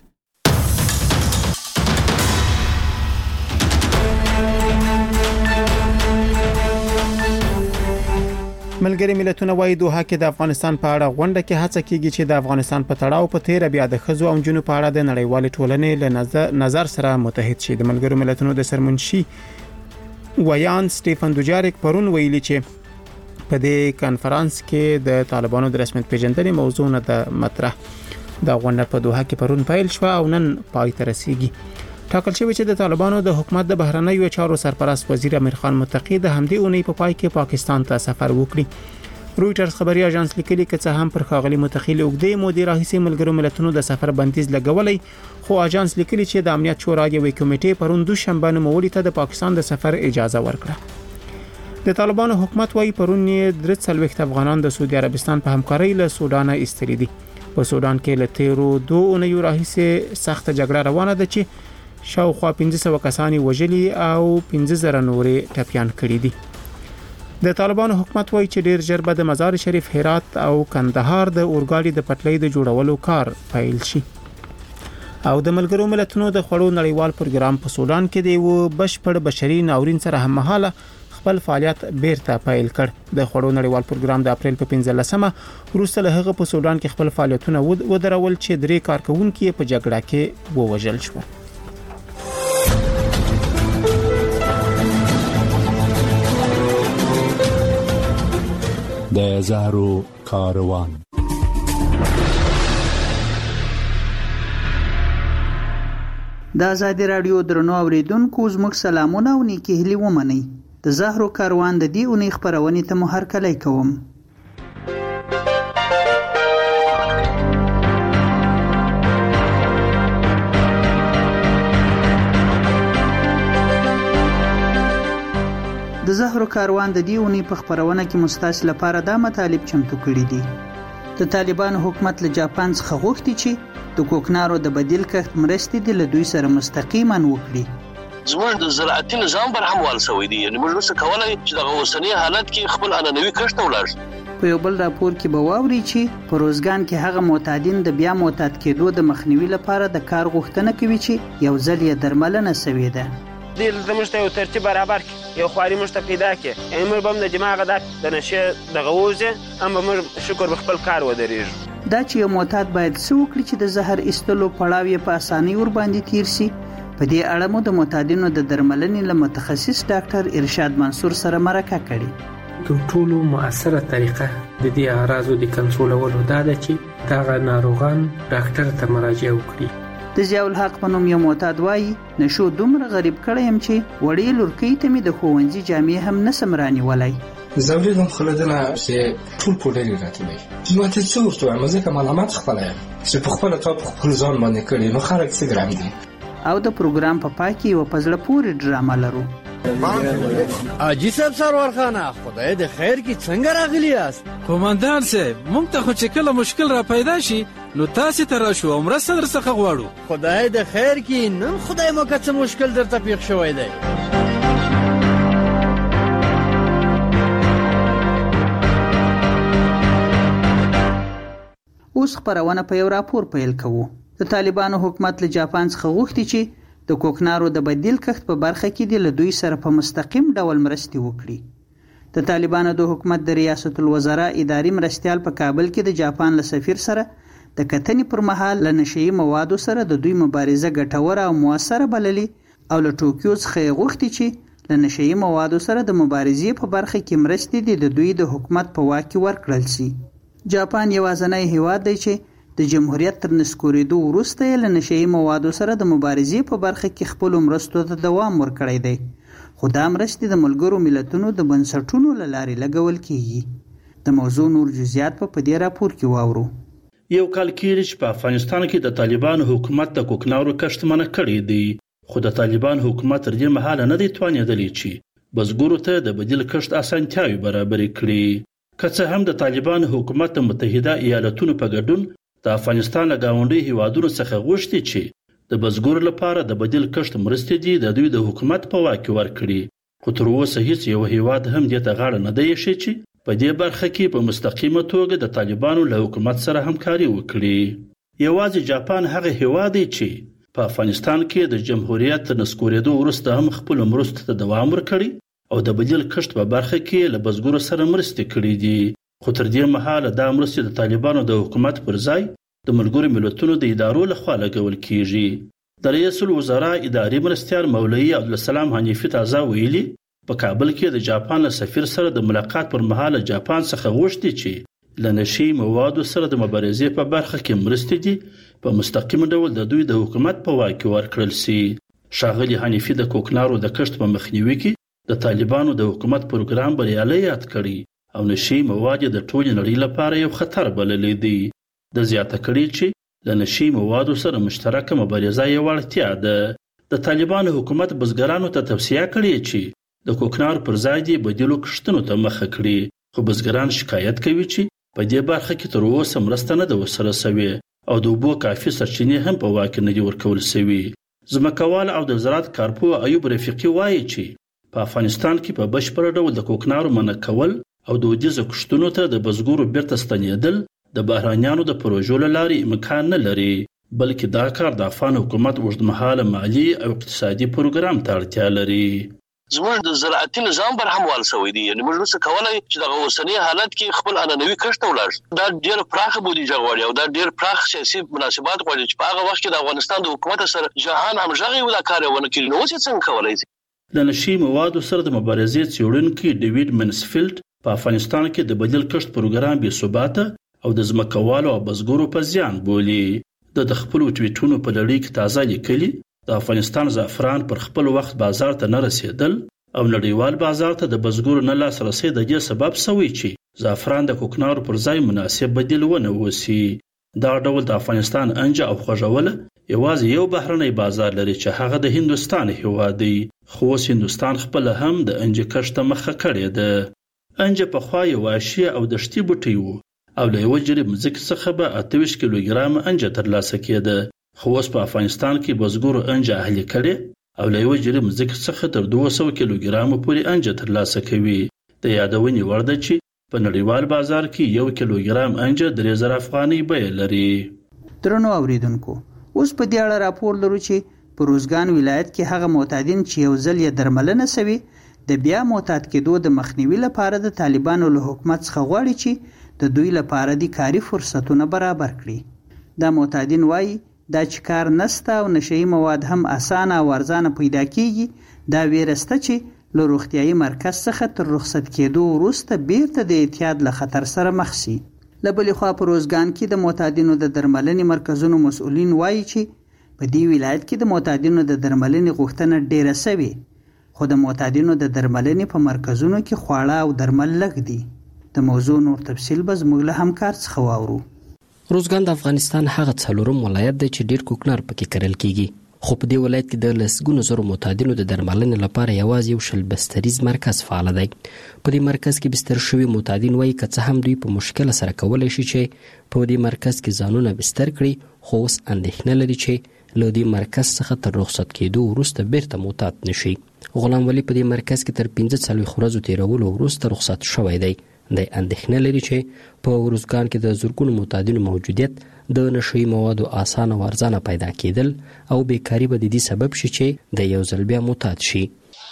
ملګری ملتونه وايي دوحه کې د افغانستان په اړه غونډه کې هڅه کیږي چې د افغانستان په تړاو په تیر بیا د خزو او جنو په اړه د نړیوال ټولنې له نظر, نظر سره متحد شي. د ملګرو ملتونو د سرمنشي ویان سټيفن دوجاریک پرون ویلي چې په دې کانفرنس کې د طالبانو د رسمیت پیژندنې موضوع نه د مطرح. د غونډه په دوحه کې پرون پیل شو او نن پای ته رسیږي. ټاکل شوی چې د طالبانو د حکومت د بهرنیو چارو سرپرست وزیر امیر خان متقی د همدې اونۍ په پای کې پاکستان ته سفر وکړي. رويټرز خبري اژانس لیکلي چې څه هم پر خاغلی متقی له وګړي مودي راهیسي ملګرو ملتونو د سفر بندیز لګولای، خو اژانس لیکلي چې د امنیت شورا یوې کمیټې پرون دوشنبه نوموړي ته د پاکستان د سفر اجازه ورکړه. د طالبانو حکومت وايي پرون یې درې څلوېښت افغانان د سعودي عربستان په همکارۍ له سودان ایستلي دي. په سودان کې له تیرو دوه اونیو راهیسي سخت جګړه روانه ده چې شاوخوا پنځه سوه کسانی وژلي او پنځه زره نورې ټپيان کړي دي. د طالبانو حکومت وايي چې ډیر ژر به د مزار شریف، هرات او کندهار د اورګاډي د پټلۍ د جوړولو کار پیل شي. او د ملګرو ملتونو د خړو نړیوال پروګرام په سودان کې د یو بشپړ بشري ناورین سره هم مهاله خپل فعالیت بیرته پیل کړ. د خړو نړیوال پروګرام د اپریل په پنځلسمه وروسته له هغه په سودان کې خپل فعالیتونه ودرول چې درې کارکونکو په جګړه کې ووژل شو. د زهرو کاروان. د آزادي رادیو درنو اوریدونکو زموږ سلامونه او نیکی هیلې ومنئ. د زهرو کاروان د دې اونۍ خبرونې ته مو هرکلی کوم. د زهرو کاروان د دې اونۍ په خبرونه کې مستاسل لپاره دا مطالب چمتو کړي دي. د طالبانو حکومت له جاپان څخه غوښتي چې د کوکنارو د بدیل کښت مرستې د لدوی سره مستقیما وکړي. زموږ د زراعتي نظام پر هم والسوي دي، یعنی موږ څه کولای چې د اوسنی حالت کې خپل اننوي کښت ولاړ. په یو بل راپور کې به واوري چې په روزګان کې هغه معتادین د بیا معتاد کېدو د مخنیوي لپاره د کار غوښتنه کوي چې یو ځل یې درملنه سوي ده. دل زموږ ته یو ترتیب برابر کی یو خواري موږ ته پیدا کی امر بم د جماع غدا د نشه د غوزه اما موږ شکر به خپل کار ودرېږو. دا چې یو معتاد باید څه وکړي چې د زهر ایستلو پړاو یې په اسانۍ ور باندې تیر شي. په دې اړه مو د معتادینو د درملنې له متخصص ډاکټر ارشاد منصور سره مرکه کړې. تر ټولو مؤثره طریقه د دې اعراضو د کنټرولولو دا ده چې دا ناروغان ډاکټر ته مراجعه وکړي. د ضیاء الحق په نوم یو معتاد وایي نشو دومره غریب کړی یم چې وړې لورکۍ ته مې د ښوونځي جامې هم نسم رانیولی. زه اورېدم خو له ده نه چې ټول پوډرې راته وایي. نو ته څه ورته وایم؟ زه که معلومات خپله یم چې په خپله تا په خپل ځان باندې کړي نو خلک څه ګرم دي. او د پروګرام په پای کې یوه په زړه پورې ډرامه لرو. حاجي صاحب سرور خانه خدای د خیر کې څنګه راغلی یاست؟ قومندان صاحب موږ ته خو چې کله مشکل را پیدا شي نو تاسې ته راشو او مرسته در څخه غواړو. خدای د خیر کې نن خدای مو که څه مشکل درته پیښ شوی دی. اوس خبرونه په یو راپور پیل کوو. د طالبانو حکومت له جاپان څخه غوښتي چې د کوکنارو د بدیل کښت په برخه کې د لدوی سره په مستقیم ډول مرستې وکړي. د طالبانو د حکومت د ریاست الوزرا اداري مرستیال په کابل کې د جاپان له سفیر سره د کتنې پر مهال له نشئی موادو سره د دوی مبارزه ګټوره او موثره بللي او له ټوکیو څخه غوښتي چې له نشئی موادو سره د مبارزې په برخه کې مرستې د دوی د حکومت په واک کې ورکړل شي. جاپان یوازینی هیواد دی چې د جمهوریت تر نسکورېدو وروسته یې له نشئی موادو سره د مبارزې په برخه کې خپلو مرستو ته دوام ورکړی دی، خو دا مرستې د ملګرو ملتونو د بنسټونو له لارې لګول کیږي. د موضوع نور جزئیات په دې راپور کې واورو. یو کال کېږي چې په افغانستان کې د طالبانو حکومت د کوکنارو کښت منع کړی دی، خو د طالبان حکومت تر دې مهاله نه دی توانېدلی چې بزګرو ته د بدیل کښت اسانتیاوې برابرې کړي. که څه هم د طالبان حکومت د متحده ایالتونو په ګډون د افغانستان له ګاونډي هیوادونو څخه غوښتي چې د بزګرو لپاره د بدیل کښت مرستې دي د دوی د حکومت په واک کې ورکړي، خو تر اوسه هیڅ یو هیواد هم دې ته غاړه نه دی ایښې چې په دې برخه کې په مستقیمه توګه د طالبانو له حکومت سره همکاري وکړي. یوازې جاپان هغه هیواد دی چې په افغانستان کې د جمهوریت تر نسکورېدو وروسته هم خپلو مرستو ته دوام ورکړی او د بدیل کښت په برخه کې له بزګرو سره مرستې کړي دي، خو تر دې مهاله دا مرستې د طالبانو د حکومت پر ځای د ملګرو ملتونو د ادارو لخوا لګول کیږي. د رئیس الوزرا اداري مرستیال مولوي عبدالسلام حنیفي تازه ویلي په کابل کې د جاپان له سفیر سره د ملاقات پر مهال جاپان څخه غوښتي چې له نشي موادو سره د مبارزې په برخه کې مرستې دي په مستقیم ډول د دوی د حکومت په واک کې ورکړل سي. ښاغلي حنیفي د کوکنارو د کښت په مخنیوي کې د طالبانو د حکومت پروګرام بریالی یاد کړي او نشي مواد د ټولې نړۍ لپاره یو خطر بللی دی. د زیاته کړي چې د نشي موادو سره مشترکه مبارزه یو اړتیا ده. د طالبانو حکومت بزګرانو ته توصیه کړې چې د کوکنارو پر ځای دې بدیلو کښتونو ته مخه کړي، خو بزګران شکایت کوي چې په دې برخه کې تر اوسه مرسته نه ده ورسره سوې او د اوبو کافي سرچینې هم په واک نه دي ورکول سوي. ځمکوال او د زراعت کارپو ایوب رفیقي وایي چې په افغانستان کې په بشپړ ډول د کوکنارو منع کول او دودیزو کښتونو ته د بزګرو بیرته ستنېدل د بهرانیانو د پروژو له لارې امکان نه لري، بلکې دا کار د افغان حکومت اوږدمهاله مالي او اقتصادي پروګرام ته اړتیا لري. زموږ د زراعتي نظام برهموال شوی دی، یعنې موږ نشو کولی چې دغه اوسني حالت کې خپل عنعنوي کښت ته ولاړ شو. دا ډېر پراخه بودیجه غواړي او دا ډېر پراخ سیاسي مناسبات غواړي چې په هغه وخت کې د افغانستان د حکومت سره جهان همغږی و دا کار یې ونه کړي. نو اوس یې څنګه کولی شي؟ د نشي موادو سره د مبارزې څېړونکي ډیوډ منسفیلډ په افغانستان کې د بدیل کښت پروګرام بې ثباته او د ځمکوالو او بزګرو په زیان بولي. د د خپلو ټویټونو په لړۍ کې تازه لیکلي د افغانستان زعفران پر خپل وخت بازار ته نه رسېدل او نړیوال بازار ته د بزګرو نه لاسرسی د دې سبب شوی چې زعفران د کوکنارو پر ځای مناسب بدیل ونه وسی. دا ډول د افغانستان انجه او خوږوله یوازې یو بهرنی بازار لري چې هغه د هندوستان هیواد دی، خو اوس هندوستان خپل هم د انجه کښت ته مخه کړې ده. انجه پخوا یو وحشي او دشتي بوټی و او له یوه جریب مځکې څخه به اته ویشت کیلوګرامه انجه ترلاسه کېده، خو اوس په افغانستان کې بزګرو انجه اهلي کړې او له یوه جریب مځکې څخه تر دوه سوه کیلوګرامو پورې انجه ترلاسه کوي. د یادونې وړ ده چې په نړیوال بازار کې یو کیلوګرام انجه درې زره افغانۍ بیه لري. درنو اوریدونکو، اوس په دې اړه راپور لرو چې په روزګان ولایت کې هغه معتادین چې یو ځل یې درملنه سوي د بیا معتاد کېدو د مخنیوي لپاره د طالبانو له حکومت څخه غواړي چې د دوی لپاره د کاري فرصتونه برابر کړي. دا معتادین وایي دا چې کار نسته او نشهیي مواد هم اسانه او ارزانه پیدا کیږي، دا ویرسته چې له روغتیايي مرکز څخه تر رخصت کېدو وروسته بیرته د اعتیاد له خطر سره مخ شي. له بلې خوا په روزګان کې د معتادینو د درملنې مرکزونو مسؤلین وایي چې په دې ولایت کې د معتادینو د درملنې غوښتنه ډیره سوي، خو د معتادینو د درملنې په مرکزونو کې خواړه او درمل لږ دي. د موضوع نور تفصیل به زموږ له همکار څخه واورو. روزګان د افغانستان هغه څلورم ولایت دی چې ډیر کوکنار پکې کرل کیږي، خو په دې ولایت کې د لسګونو زرو معتادینو د درملنې لپاره یوازې یو شل بستریز مرکز فعال دی. په دې مرکز کې بستر شوي معتادین وایي که څه هم دوی په مشکل سره کولی شي چې په دې مرکز کې ځانونه بستر کړي، خو اوس اندېښنه لري چې له دې مرکز څخه تر رخصت کېدو وروسته بیرته معتاد نشي. غلام ولی په دې مرکز کې تر پنځه څلوېښت ورځو تېرولو وروسته رخصت شوی دی. دی اندېښنه لري چې په روزګان کې د زرګونو معتادینو موجودیت د نشهیي موادو اسانه او ارزانه پیدا کېدل او بیکاري به د دې سبب شي چې د یو ځل بیا معتاد شي.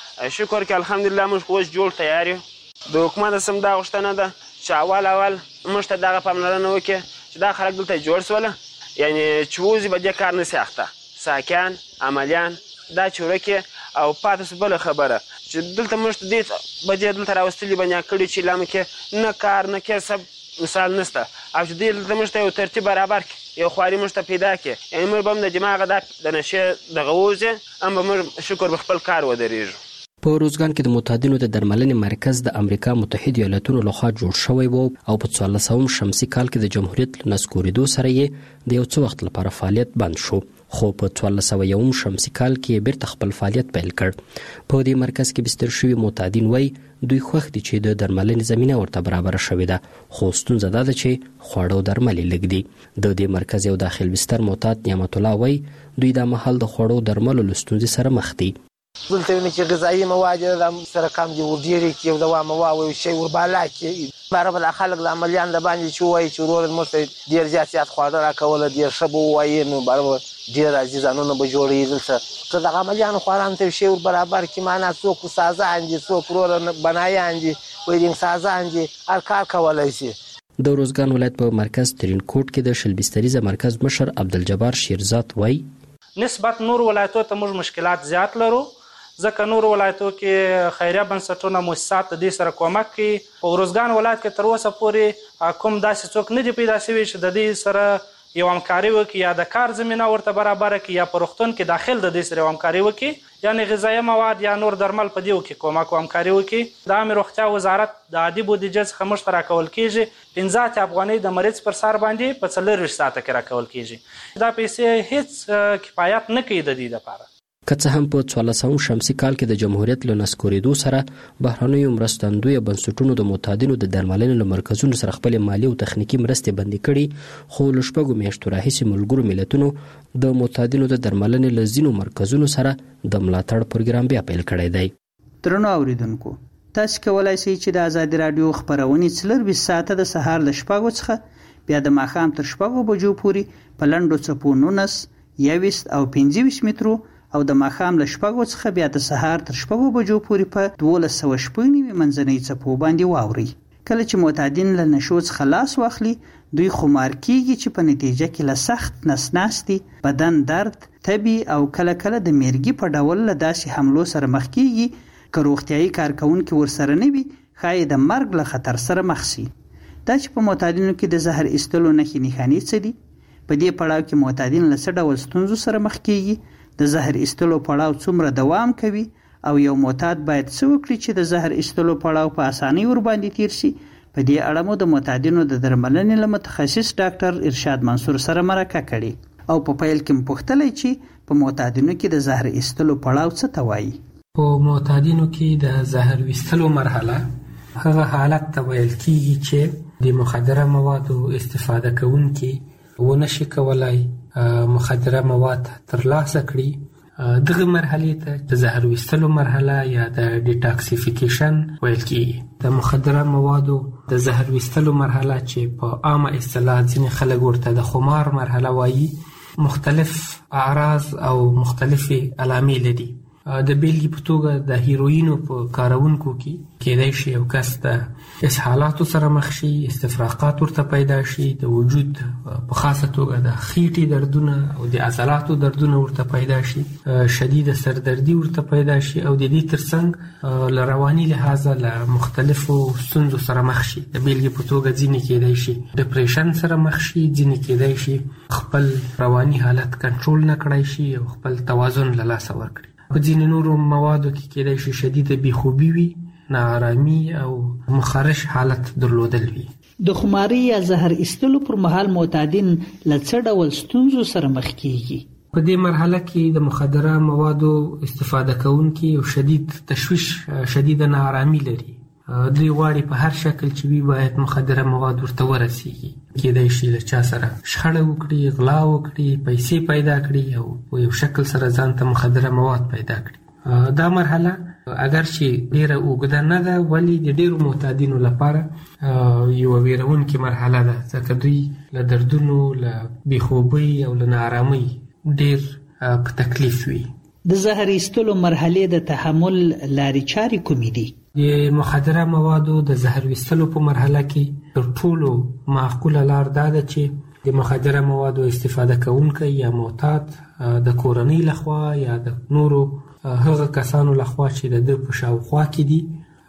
شکر کې الحمدلله موږ اوس جوړ تیار یو. د حکومت سم دا غوښتنه ده چې اول اول موږ ته دغه پاملرنه وکړي چې دا خلک دلته جوړ سوله، یعنی چې ووځي به دې کار نسي اخته، ساکیان عملیان دا چې ورکې او پاتې سو بله خبره چې دلته موږ ته دې به دې دلته راوستلي به نیا کړي چې لامه کې نه کار نه کسب مثال نسته، او چې دې دلته موږ ته یو ترتیب برابر کړي، یو خواري موږ ته پیدا کړي، یعنې موږ به هم د دماغه دا د نشې دغه ووځي، هم به موږ شکر به خپل کار ودرېږو. په روزګان کې د معتادینو د درملنې مرکز د امریکا متحده ایالاتونو لخوا جوړ شوی و او په څوارلسم شمسي کال کې د جمهوریت له نسکورېدو سره یې د یو څه وخت لپاره فعالیت بند شو، خو په څوارلس سوه یو شمسي کال کې بیرته خپل فعالیت پیل کړ. په دې مرکز کې بستر شوي معتادین وایي دوی خوښ دي چې د درملنې زمینه ورته برابره شوې ده، خو ستونزه دا ده چې خواړه او درمل یې لږ دي. د دې مرکز یو داخل بستر معتاد نعمت الله وایي دوی دا مهال د خوړو درملو له ستونزې سره مخ دي. دلته ویني چې غذایي مواد د سره کم دي، ورډېرې کې او دوام مواد او شی وربالا کې برابر خلک د عملیان د باندې چې وایي چې ورور مست ډیر زیات زیات خواړه راکول، ډیر ښه به وایي نو برابر ډیر عزیزانونه به جوړېږي. دلته ته د عملیان خواران ته شی ور برابر کې معنا څوک سازان دي، څوک ورور بنایان دي، وایي سازان دي، هر کار کولای شي. د روزګان ولایت په مرکز ترین کوټ کې د شلبستریزه مرکز مشر عبدالجبار شیرزاد وایي نسبت نور ولایتو ته موږ مشکلات زیات لرو، ځکه نور ولایتو کې خیریه بنسټونه مؤسسات د دې سره کومک کوي. په روزګان ولایت کې تر اوسه پورې کوم داسې څوک نه دي پیدا شوي چې د دې سره یو همکاري وکړي یا د کار زمینه ورته برابره کړي یا په روغتون کې داخل د دې سره همکاري وکړي، یعنې غذایي مواد یا نور درمل په دې کې کومک او همکاري وکړي. د عامې روغتیا وزارت د عادي بودیجې څخه موږ ته راکول کېږي پنځه اتیا افغانۍ د مریض پر سر باندې په څلرویشت ساعته کې راکول کېږي. دا پیسې هیڅ کفایت نه کوي د دې لپاره. که څه هم په څوارلسم شمسي کال کې د جمهوریت له نسکورېدو سره بهرنیو مرستندویه بنسټونو د معتادینو د درملنې له مرکزونو سره خپلې مالي او تخنیکي مرستې بندي کړي، خو له شپږو میاشتو راهیسې ملګرو ملتونو د معتادینو د درملنې له ځینو مرکزونو سره د ملاتړ پروګرام بیا پیل کړی دی. درنو اوریدونکو، تاسو کولای شئ چې د آزادي رادیو خبرونې څلرویشت ساعته د سهار له شپږو څخه بیا د ماښام تر شپږو بجو پورې په لنډو څپو نولس، یوویشت او پنځه ویشت مترو او د ماښام له شپږو څخه بیا د سهار تر شپږو بجو پورې په دولس سوه شپږ نوي منځنۍ څپو باندې واورئ. کله چې معتادین له نشو څخه لاس واخلي دوی خمار کیږي چې په نتیجه کې له سخت نسناستي، بدن درد، تبي او کله کله د میرګي په ډول له داسې حملو سره مخ کیږي که روغتیایي کارکونکي ورسره نه وي ښایي د مرګ له خطر سره مخ شي. دا چې په معتادینو کې د زهر ایستلو نښې نښانې څه دي؟ په دې پړاو کې معتادین له څه ډول ستونزو سره مخ کیږي؟ د زهر ایستلو پړاو څومره دوام کوي او یو معتاد باید څه وکړي چې د زهر ایستلو پړاو په اسانۍ ور باندې تیر شي؟ په دې اړه مو د معتادینو د درملنې له متخصص ډاکټر ارشاد منصور سره مرکه کړې او په پیل کې مپوښتلی چې په معتادینو کې د زهر ایستلو پړاو څه ته وایي. په معتادینو کې د زهر ایستلو مرحله هغه حالت ته ویل کیږي چې د مخدره موادو استفاده کوونکي ونشي کولای مخدره مواد ترلاسه کړي. دغه مرحله ته د زهر ویستلو مرحله یا د ډیټاکسیفیکیشن ویل کیږي. د مخدره موادو د زهر ویستلو مرحله چې په عامه اصطلاح ځینې خلک ورته د خمار مرحله وایي مختلف اعراض او مختلفې علامې لري. د بیلګې په توګه د هیروینو په کارونکو کې کېدای شي یو کس د اسهالاتو سره مخ شي، استفراقات ورته پیدا شي، د وجود په خاصه توګه د خېټې دردونه او د عضلاتو دردونه ورته پیدا شي، شدید سردردي ورته پیدا شي او د دې ترڅنګ له رواني لحاظه له مختلفو ستونزو سره مخ شي. د بیلګې په توګه ځینې کېدای شي ډپریشن سره مخ شي، ځینې کېدای شي خپل رواني حالت کنټرول نه کړی شي او خپل توازن له لاسه ورکړي. په ځینې نورو موادو کې کېدای شي شدیده بېخوبي وي، ناارامي او مخرش حالت درلودل وي. د خماري یا زهر ایستلو پر مهال معتادین له څه ډول ستونزو سره مخ کیږي؟ په دې مرحله کې د مخدره موادو استفاده کوونکي او شدید تشویش، شدیده ناارامي لري. دوی غواړي په هر شکل چې وي باید مخدره مواد ورته ورسیږي. کېدای شي له چا سره شخړه وکړي، غلا وکړي، پیسې پیدا کړي او په یو شکل سره ځان ته مخدره مواد پیدا کړي. دا مرحله اگر چې ډیره اوږده نه ده ولی د ډیرو معتادینو لپاره یو ویرونکې مرحله ده، ځکه دوی له دردونو، له بېخوبۍ او له ناارامۍ ډیر په تکلیف وي. د زهر ایستلو مرحلې د تحمل لارې چارې کومې دي؟ د مخدره موادو د زهر ایستلو په مرحله کې تر ټولو معقوله لار دا ده چې د مخدره موادو استفاده کوونکی یا معتاد د کورنۍ لخوا یا د نورو هغه کسانو لخوا چې د ده په شاوخوا کې دي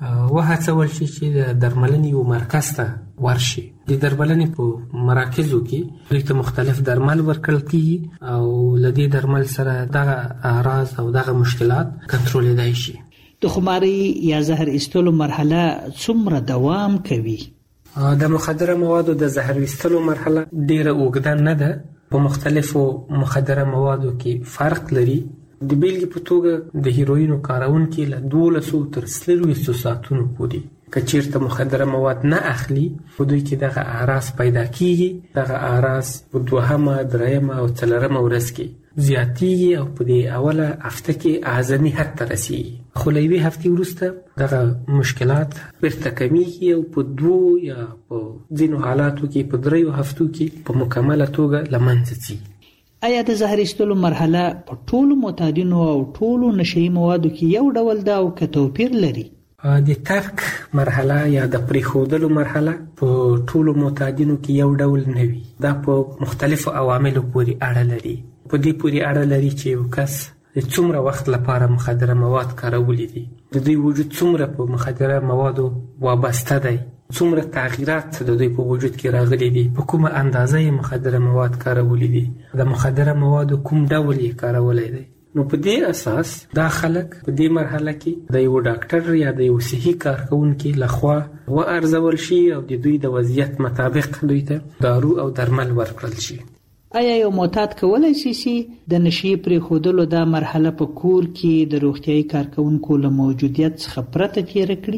وهڅول شي چې د درملنې یو مرکز ته ورشي. د درملنې په مراکزو کې دوی ته مختلف درمل ورکړل کېږي او له دې درمل سره دغه اعراض او دغه مشکلات کنټرولېدای شي. د خماري یا زهر ایستلو مرحله څومره دوام کوي؟ د مخدره موادو د زهر ایستلو مرحله ډیره اوږده نه ده. په مختلفو مخدره موادو کې فرق لري. د بیلګې په توګه د هیروینو کارونکي له دولسو تر څلورویشتو ساعتونو پورې که چیرته مخدره مواد نه اخلي په دوی کې دغه اعراض پیدا کیږي. دغه اعراض په دوهمه، درېیمه او څلورمه ورځ کې زیاتیږي او په دې اوله هفته کې اعظمي حد ته رسیږي. خو له یوې هفتې وروسته دغه مشکلات بیرته کمیږي او په دوو یا په ځینو حالاتو کې په دریو هفتو کې په مکمله توګه له منځه ځي. آیا د زهر ایستلو مرحله په ټولو معتادینو او ټولو نشهیي موادو کې یو ډول ده او که توپیر لري؟ د ترک مرحله یا د پریښودلو مرحله په ټولو معتادینو کې یو ډول نه وي. دا په مختلفو عواملو پورې اړه لري. په دې پورې اړه لري چې یو کس د څومره وخت لپاره مخدره مواد کارولی دي، د دوی وجود څومره په مخدره موادو وابسته دی، څومره تغییرات د دوی په وجود کې راغلي دي، په کومه اندازه یې مخدره مواد کارولی دي، د مخدره موادو کوم ډول یې کارولی دی. نو په دې اساس دا خلک په دې مرحله کې د یو ډاکټر یا د یو صحي کارکونکي لخوا وارزول شي او د دوی د وضعیت مطابق دوی ته دارو او درمل ورکړل شي. آیا یو معتاد کولی شي چې د نشي پرېښودلو دا مرحله په کور کې د روغتیايي کارکونکو له موجودیت څخه پرته تیره کړي؟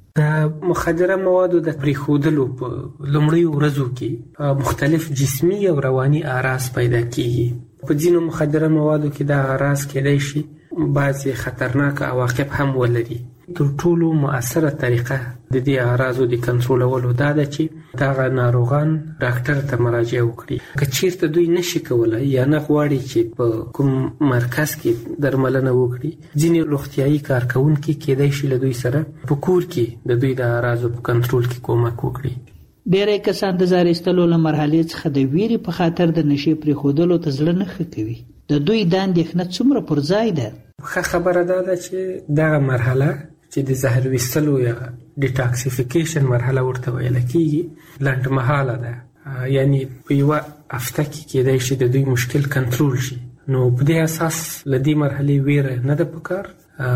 د مخدره موادو د پرېښودلو په لومړیو ورځو کې مختلف جسمي او رواني اعراض پیدا کیږي. په ځینو مخدره موادو کې دا اعراض کېدای شي بعضې خطرناک عواقب هم ولري. تر ټولو مؤثره طریقه د دې اعراضو د کنټرولولو دا ده چې دغه ناروغان ډاکټر ته مراجعه وکړي. که چیرته دوی نشي کولی یا نه غواړي چې په کوم مرکز کې درملنه وکړي، ځینې روغتیايي کارکونکي کېدای شي له دوی سره په کور کې د دوی د اعراضو په کنټرول کې کومک وکړي. ډېری کسان د زهر ایستلو له مرحلې څخه د ویرې په خاطر د نشي پرېښودلو ته زړه نه ښه کوي. د دوی دا اندېښنه څومره پر ځای ده؟ ښه خبره دا ده چې دغه مرحله چې د زهر ویستلو یا ډیټاکسیفیکیشن مرحله ورته ویل کېږي لنډمهاله ده، یعنی په یوه هفته کې کېدای شي د دوی مشکل کنټرول شي. نو په دې اساس له دې مرحلې ویره نه ده پکار،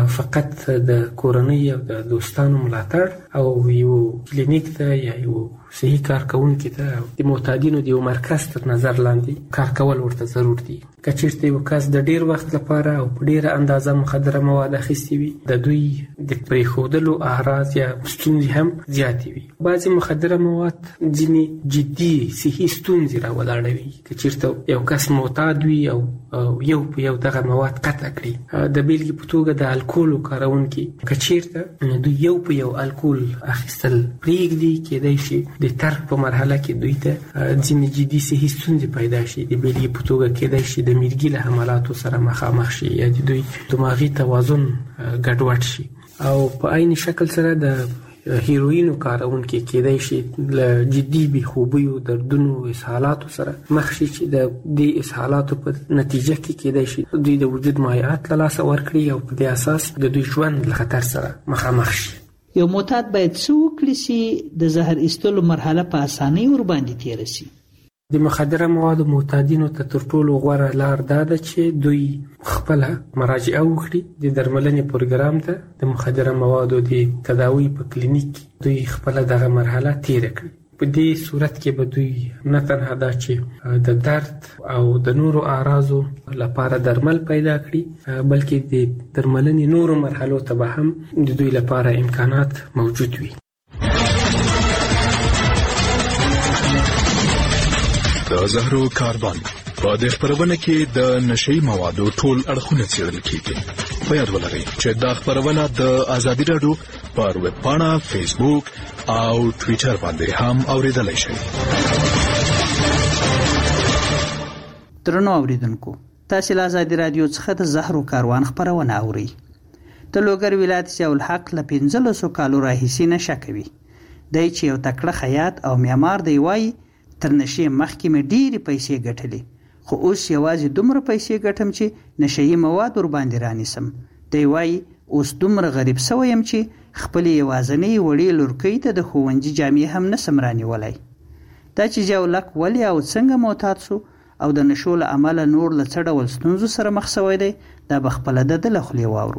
فقط د کورنۍ او د دوستانو ملاتړ او یو کلینیک ته یا یو صحي کارکونکي ته د معتادینو د یو مرکز تر نظر لاندې کار کول ورته ضرور دي. که چیرته یو کس د ډیر وخت لپاره او په ډیره اندازه مخدره مواد اخیستي وي، د دوی د پرېښودلو اعراض یا ستونزې هم زیاتې وي. بعضې مخدره مواد ځینې جدي صحي ستونزې راولاړوي. که چیرته یو کس معتاد وي او یو په یو دغه مواد قطع کړي، د بیلګې په توګه د الکولو کارونکي که چیرته دوی یو په یو الکول اخیستل پرېږدي، کېدای شي د ترک په مرحله کې دوی ته ځینې جدي صحي ستونزې پیدا شي. د بیلګې په توګه کېدای شي د میرګي له حملاتو سره مخامخ شي یا د دوی دماغي توازن ګډوډ شي. او په عین شکل سره د هیروینو کارونکي کېدای شي له جدي بېخوبیو، دردونو، اسهالاتو سره مخ شي چې د دې اسهالاتو په نتیجه کې کېدای شي دوی د وجود مایعات له لاسه ورکړي او په دې اساس د دوی ژوند له خطر سره مخامخ شي. یو معتاد باید څه وکړي چې د زهر ایستلو مرحله په اسانۍ ورباندې تېره شي؟ د مخدره موادو معتادینو ته تر ټولو غوره لار دا ده چې دوی خپله مراجعه وکړي د درملنې پروګرام ته. د مخدره موادو د تداوی په کلینیک دوی خپله دغه مرحله تیره کړي. په دې صورت کې به دوی نه تنها دا چې د درد او د نورو اعراضو لپاره درمل پیدا کړي، بلکې د درملنې نورو مرحلو ته به هم د دوی لپاره امکانات موجود وي. د زهرو کاروان په دې خپرونه کې د نشئی موادو ټول اړخونه څېړل کیږي. په یاد ولرئ چې دا خپرونه د ازادي راډیو پر ویب پاڼه، فیسبوک او ټویټر باندې هم اوریدلای شئ. درنو اوریدونکو، تاسو له ازادي راډیو څخه د زهرو کاروان خپرونه اورئ. د لوګر ولایت ضیاء الحق له پنځلسو کالو راهیسې نشه کوي. دی چې یو تکړه خیاط او معمار دی وایي تر نشې مخکې مې ډېرې پیسې ګټلې، خو اوس یوازې دومره پیسې ګټم چې نشهیي مواد ورباندې رانیسم. دی وایي اوس دومره غریب سوی یم چې خپلې یوازنۍ وړې لورکۍ ته د ښوونځي جامې هم نسم رانیولی. دا چې ضیاء الحق ولې او څنګه معتاد سو او د نشو له امله نور له څه ډول ستونزو سره مخ سوی دی، دا به خپله د ده له خولې واورو.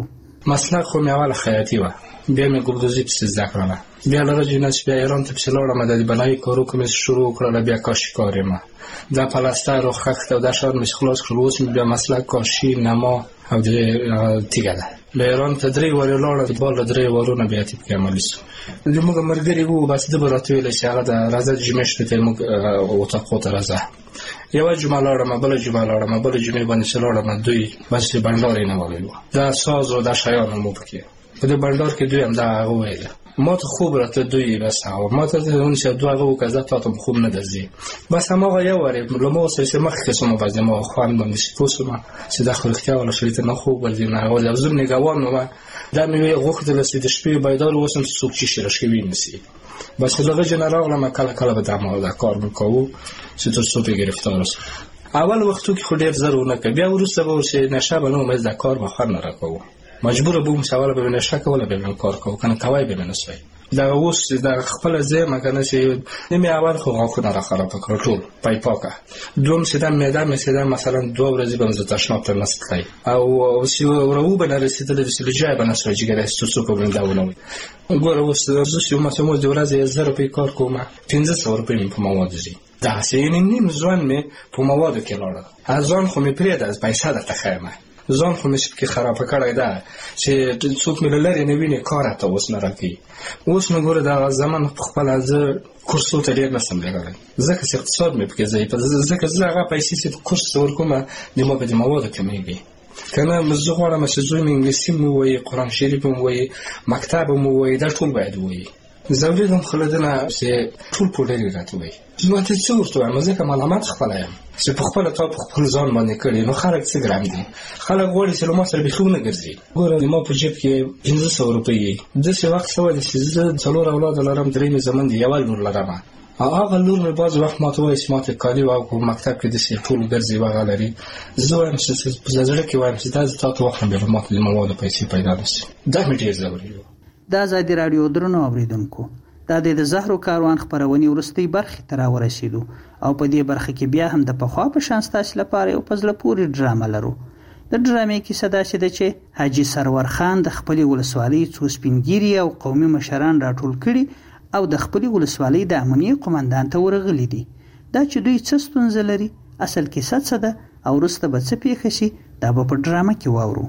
مسلک خو مې اوله خیاطي وه، بیا مې ګلدوزي پسې زده کړله، بیا له هغه نه چې بیا ایران ته پسې لاړم، د بنایي کارو کوم شروع کړله، بیا کاشي کار یم، دا پلستر او خښت او دا شیان مې خلاص کړل. اوس مې بیا مسلک کاشي، نما او د تیږه ده. له ایران ته درې وارې لاړم، بال له درې وارو نه بیا تیپ کې عملي شو. زموږ ملګري وو بس ده به راته ویله چې هغه د راځه جمعې شپې ته موږ اتاقو ته راځه. یوه جمعه لاړم، بله جمعه لاړم، بله جمعې باندې چې لاړم دوی بس بنډار یې نه ویل وو، دا ساز او دا شیان هم پکې په دې بنډار کې دوی هم دا هغه ویله. ما ته خوب راته دوی بس هغه ما ته اون چې دوه هغه وکړه زه تا ته خوب نه درځي. بس هماغه یو وارې له ما سره چې مخکې شوم باز ما خوان باندې چې پوه شوم چې دا خو رښتیا ولا شریته نه خوب ورځي نه هغه زه نګهبان وم. دا مې غوښتل چې د شپې بیدار اوسم چې څوک چی راښکي ونیسي. بس دغه جنرال راغلم کله کله به دا دا کار وکاو چې تر څو په گرفتار شم. اول وختو کې خو ډېر زر ونه کړ، بیا وروسته به چې نشه به نو مې دا کار به خور نه راکاو، مجبور بوم چې اوله به نشه کوله به من کار کوو کنه کوي به نه سوي. دا اوس دا خپل ځای مګنه چې نیمه اول خو غوښنه را خراب کړ ټول پای پاکه. دوم چې دا مېدا مې چې دا مثلا دوه ورځې به زه تشناب تر نستای او چې ورو به نه رسیدل چې لږه به نه سوي چې ګره څه په بل داونه وي. ګوره اوس زه چې ما سمو د ورځې زر په کار کوم پنځه سوه روپۍ په مواد دي. دا سین نیم ځوان مې په مواد کې لاړ، ځان خو مې پرې د پیسې د تخیمه ځان خو مې کې خراب کړی دا چې څوک مې لري نه ویني کار ته اوس نه راکې. اوس نو ګوره دا زمان په خپل از کورسو ته ډېر نسم لګړی ځکه چې اقتصاد مې پکې ځای په ځکه زه هغه پیسې چې کورس ورکوم د ما په دې مواد کې مې کنه زه غواړم چې زوی مې انګلیسي مو وایي، قرآن شریف مو وایي، مکتب مو وایي، دا ټول باید وایي. زولیدم خلدنه چې ټول پوډري راته وایي. نو ته څه ورته وایم؟ ځکه معلومات خپله یم چې په خپله تا په خپل ځان باندې کړي. نو خلک څه ګرم دي، خلک غواړي چې له ما سره بیخي ونه ګرځي. ګوره ما په جیب کې پنځه سوه روپۍ داسې وخت شوی دی چې زه څلور اولاده لرم، درې مې زمن دي، یوه لور لرم. هغه لور مې بعض وخت ما ته وایي چې ما ته کالي او په مکتب کې داسې ټول ګرځي وغه لري. زه وایم چې په زړه کې وایم چې دا زه تا ته واخلم بیا به ما ته د موادو پیسې پیدا نه شي. دا مې ډېر ضروري و. دا ازادي راډیو درنو اورېدونکو، دا د زهرو کاروان خبرونې وروستۍ برخې ته راورسېدو او په دې برخه کې بیا هم د پخوا په شان ستاسو لپاره یو په زړه پورې ډرامه لرو. د ډرامې کیسه داسې ده چې حاجي سرور خان د خپلې ولسوالۍ څو سپینګیري او قومي مشران راټول کړي او د خپلې ولسوالۍ د امنیې قومندان ته ورغلي دي. دا چې دوی څه ستونزه لري، اصل کیسه څه ده او وروسته به څه پیښه شي، دا به په ډرامه کې واورو.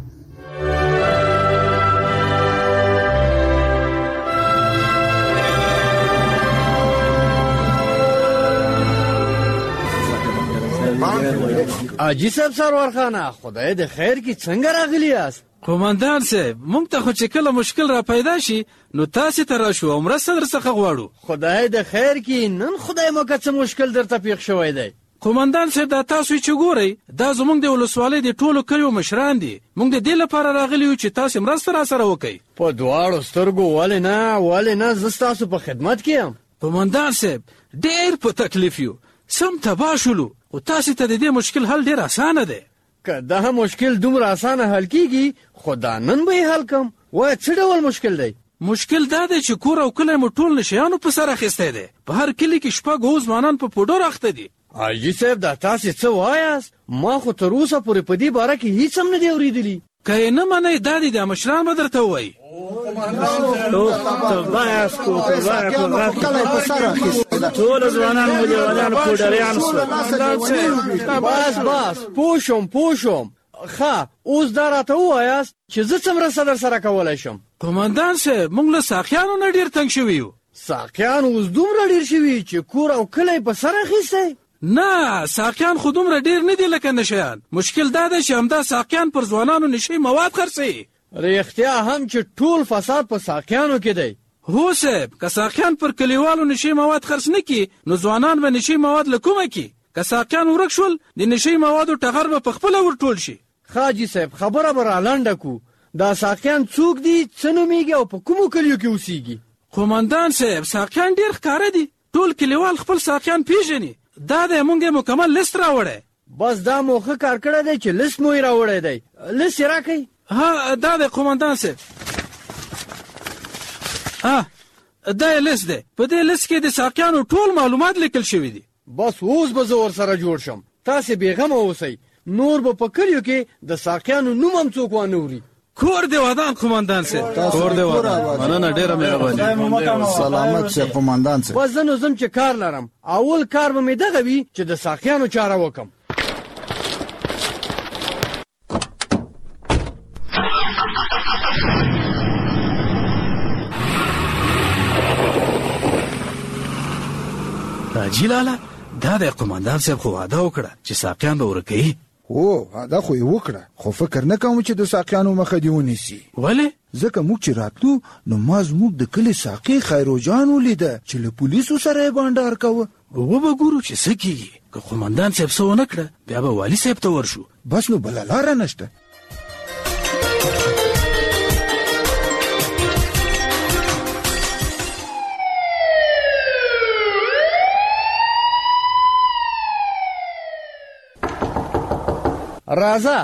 حاجي صاحب سرور خانه خدای د خیر کی څنګه راغلی یاست؟ قومندان صاحب مونږ ته خو چې کله مشکل را پیدا شي نو تاسو ته راشو او مرسته درڅخه غواړو. خدای د خیر کی نن خدای مو که څه مشکل درته پیښ شوی دی. قومندان صاحب دا تاسو چې ګورئ دا زمونږ د ولسوالۍ د ټولو کلیو مشران دي. مونږ د دې لپاره راغلي یو چې تاسو مرسته را سره وکړئ. په دواړو سترګو ولې نه ولې نه زه ستاسو په خدمت کې یم. قومندان صاحب ډېر په تکلیف یو، سم تباه شولو او تاسو ته د دې مشکل حل ډېر اسانه دی. که دا مشکل دومره اسانه حل کیږي خو دا نن به یې حل کم. وایه څه ډول مشکل دی؟ مشکل دا دی چې کور او کلی مو ټول نشیانو په سر اخیستی دی. په هر کلي کې شپږ اووه ځوانان په پوډر اخته دي. حاجي صاحب دا تاسې څه وایاست؟ ما خو تر اوسه پورې په دې باره کې هیڅ هم نه دی اورېدلي. که یې نه منئ دا دي د مشران به درته ووایي. ټول ځوانان مو لیونیان پوډریان شول. بس بس پوه شوم پوه شوم. ښه اوس دا راته ووایاست چې زه څه مرسته در سره کولی شم؟ قومندان صاحب موږ له ساقیانو نه ډېر تنګ شوي یو. ساقیان اوس دومره ډېر شوي چې کور او کلی په سر اخیستی؟ نه ساقیان خو دومره ډېر نه دي لکه نشیان. مشکل دا ده چې همدا ساقیان پر ځوانانو نشي مواد خرڅوي. رښتیا هم چې ټول فساد په ساقیانو کې دی. هو صاحب که ساقیان پر کلیوالو نشي مواد خرڅ نه کړي نو ځوانان به نشي مواد له کومه کړي. که ساقیان ورک شول د نشي موادو ټغر به په خپله ورټول شي. حاجي صاحب خبره به رالنډه کړو. دا ساقیان څوک دي، څه نومیږي او په کومو کلیو کې اوسیږي؟ قومندان صاحب ساقیان ډېر ښکاره دي. ټول کلیوال خپل ساقیان پیژني. دا دی مونږ یې مکمل لیست راوړی. بس دا مو ښه کار کړی دی چې لیست مو یې راوړی دی. لیست یې راکئ. ها دا دی قومندان صاحب. ها دا یې لیست دی. په دې لیست کې د ساقیانو ټول معلومات لیکل شوي دي. بس اوس به زه ورسره جوړ شم. تاسې بېغمه اوسئ. نور به په کلیو کې د ساقیانو نوم هم څوک وانه وري. کور دی ودان قومندان صاحب کور دی ودان مننه ډیره مهرباني سلامت شه قومندان صاحب بس زه نو زم چې کار لرم اول کار به مې دغه وي چې د ساقیانو چاره وکم راجي لالا دا د قومندان صاحب خو واده وکړه چې ساقیان به ورکوي او دا خو یې وکړه خو فکر نه کوم چې د ساقیانو مخه دې ونیسي ولې ځکه موږ چې راتلو نو ما زموږ د کلي ساقي خیروجان ولیده چې له پولیسو سره یې بانډار کوه وبه ګورو چې څه کېږي که قومندان صاحب څه ونه کړه بیا به والي صاحب ته ورشو بس نو بله لاره نشته راځه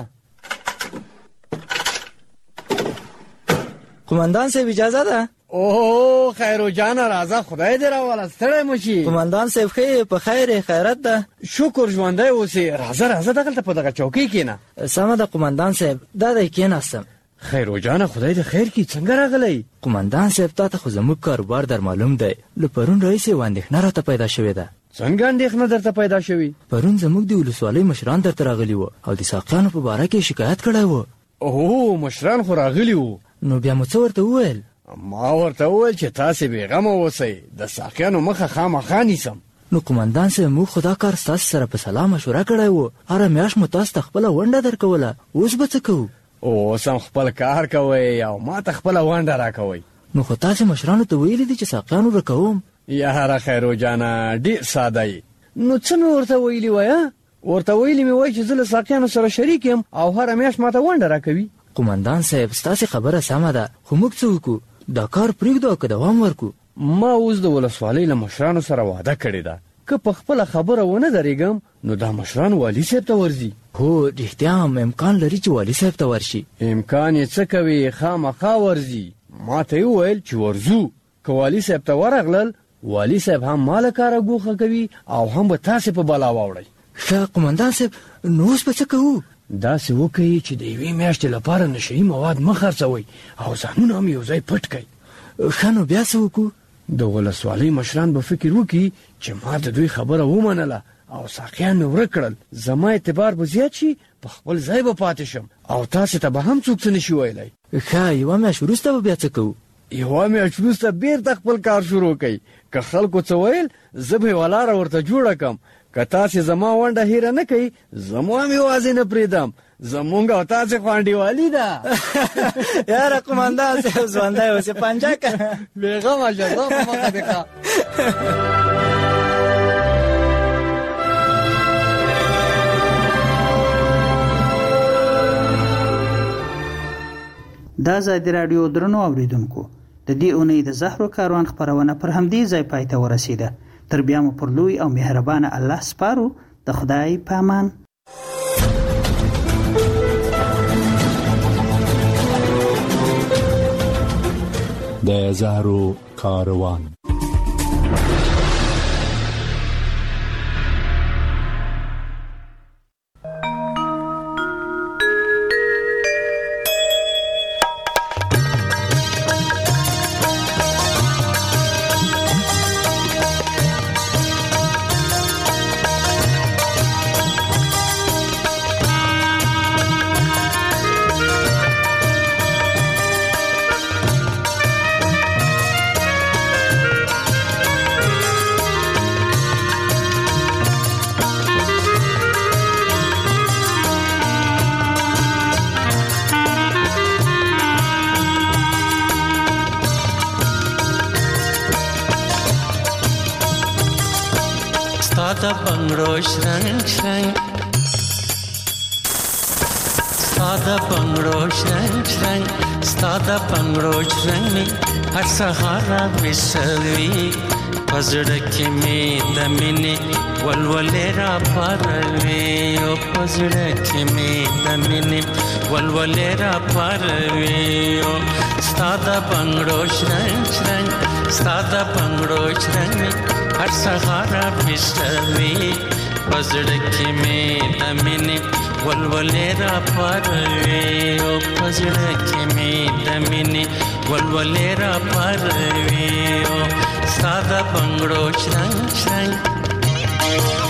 قومندان صاحب اجازه ده اوه خیرو جان راځه خدای دې راواله ستړی مشي قومندان صاحب خیر په خیر خیرت ده شکر ژوندی اوسې راځه راځه دغلته په دغه چوکۍ کښېنه سمه ده قومندان صاحب دا دی کښېناستم خیرو جانه خدای دې خیر کړي څنګه راغلی قومندان صاحب تا ته خو زموږ کاروبار در معلوم دی له پرون راهیسې یوه اندېښنه راته پیدا شوې ده څنګه اندېښنه درته پیدا شوي پرون زموږ د ولسوالۍ مشران درته راغلي وو او د ساقیانو په باره کې شکایت کړی و اوه مشران خو راغلي وو نو بیا مو څه ورته وویل ما ورته وویل چې تاسې بېغمه اوسئ د ساقیانو مخه خامخا نیسم نو قومندان صاحب موږ خو دا کار ستاسو سره په سلا مشوره کړی و هره میاشت مو تاسو ته خپله ونډه درکوله اوس به څه کوو اوس هم خپل کار کوئ او ما ته خپله ونډه راکوئ نو خو تاسې مشرانو ته ویلي دي چې ساقیانو رکوم یاره خیرو جانه ډېر ساده یې نو څه مې ورته ویلي وایه ورته ویلي مې وایي چې زه له ساقیانو سره شریک یم او هره میاشت ما ته ونډه راکوي قومندان صاحب ستاسې خبره سمه ده خو موږ څه وکړو دا کار پرېږدو او که دوام ورکړو ما اوس د ولسوالۍ له مشرانو سره وعده کړې ده که په خپله خبره ونه درېږم نو دا مشران والي صاحب ته ورځي هو رښتیا هم امکان لري چې والي صاحب ته ورشي امکان یې څه کوي خامخا ورځي ما ته یې وویل چې ورځو که والي صاحب ته ورغلل والي صاحب هم ما له کاره ګوښه کوي او هم به تاسې په بلا واوړئ ښه قومندان صاحب نو اوس به څه کوو داسې وکړئ چې د یوې میاشتې لپاره نشهیي مواد مه خرڅوئ او ځانونه هم یو ځای پټ کئ ښه نو بیا څه وکړو د ولسوالۍ مشران به فکر وکړي چې ما د دوی خبره ومنله او ساقیان مې ورک کړل زما اعتبار به زیات شي په خپل ځای به پاتې شم او تاسې ته به هم څوک څه نشي ویلی ښه یوه میاشت وروسته به بیا څه کوو یوه میاشت وروسته بیرته خپل کار شروع کوي که خلکو څه ویل زه به یوه لاره ورته جوړه کړم که تاسې زما ونډه هیره نه کوئ زما هم یوازې نه پرېږدم زمونږ او تاسې خو انډیوالي ده یاره قومندان صاحب ژوندی اوسې پنجه که بېغمه شه زه په مخه دې ښه دا ازادي راډیو درنو اوریدونکو د دې اونۍ د زهرو کاروان خپرونه پر همدې ځای پای ته ورسېده تر بیا مو پر لوی او مهربانه الله سپارو د خدای په امان د زهرو کاروان Stada bangro shrang shrang Stada bangro shrang shrang Stada bangro shrang me har sahara visavi Pazdak me damine walwalera parve O pazdak me damine walwalera parve O Stada bangro shrang shrang Stada bangro shrang me har sahara visavi Pazdak me damine ولولې را پاروي او پزړه کې مې د مینې ولولې را پاروي او ساده بنگړو شرنګ شرنګ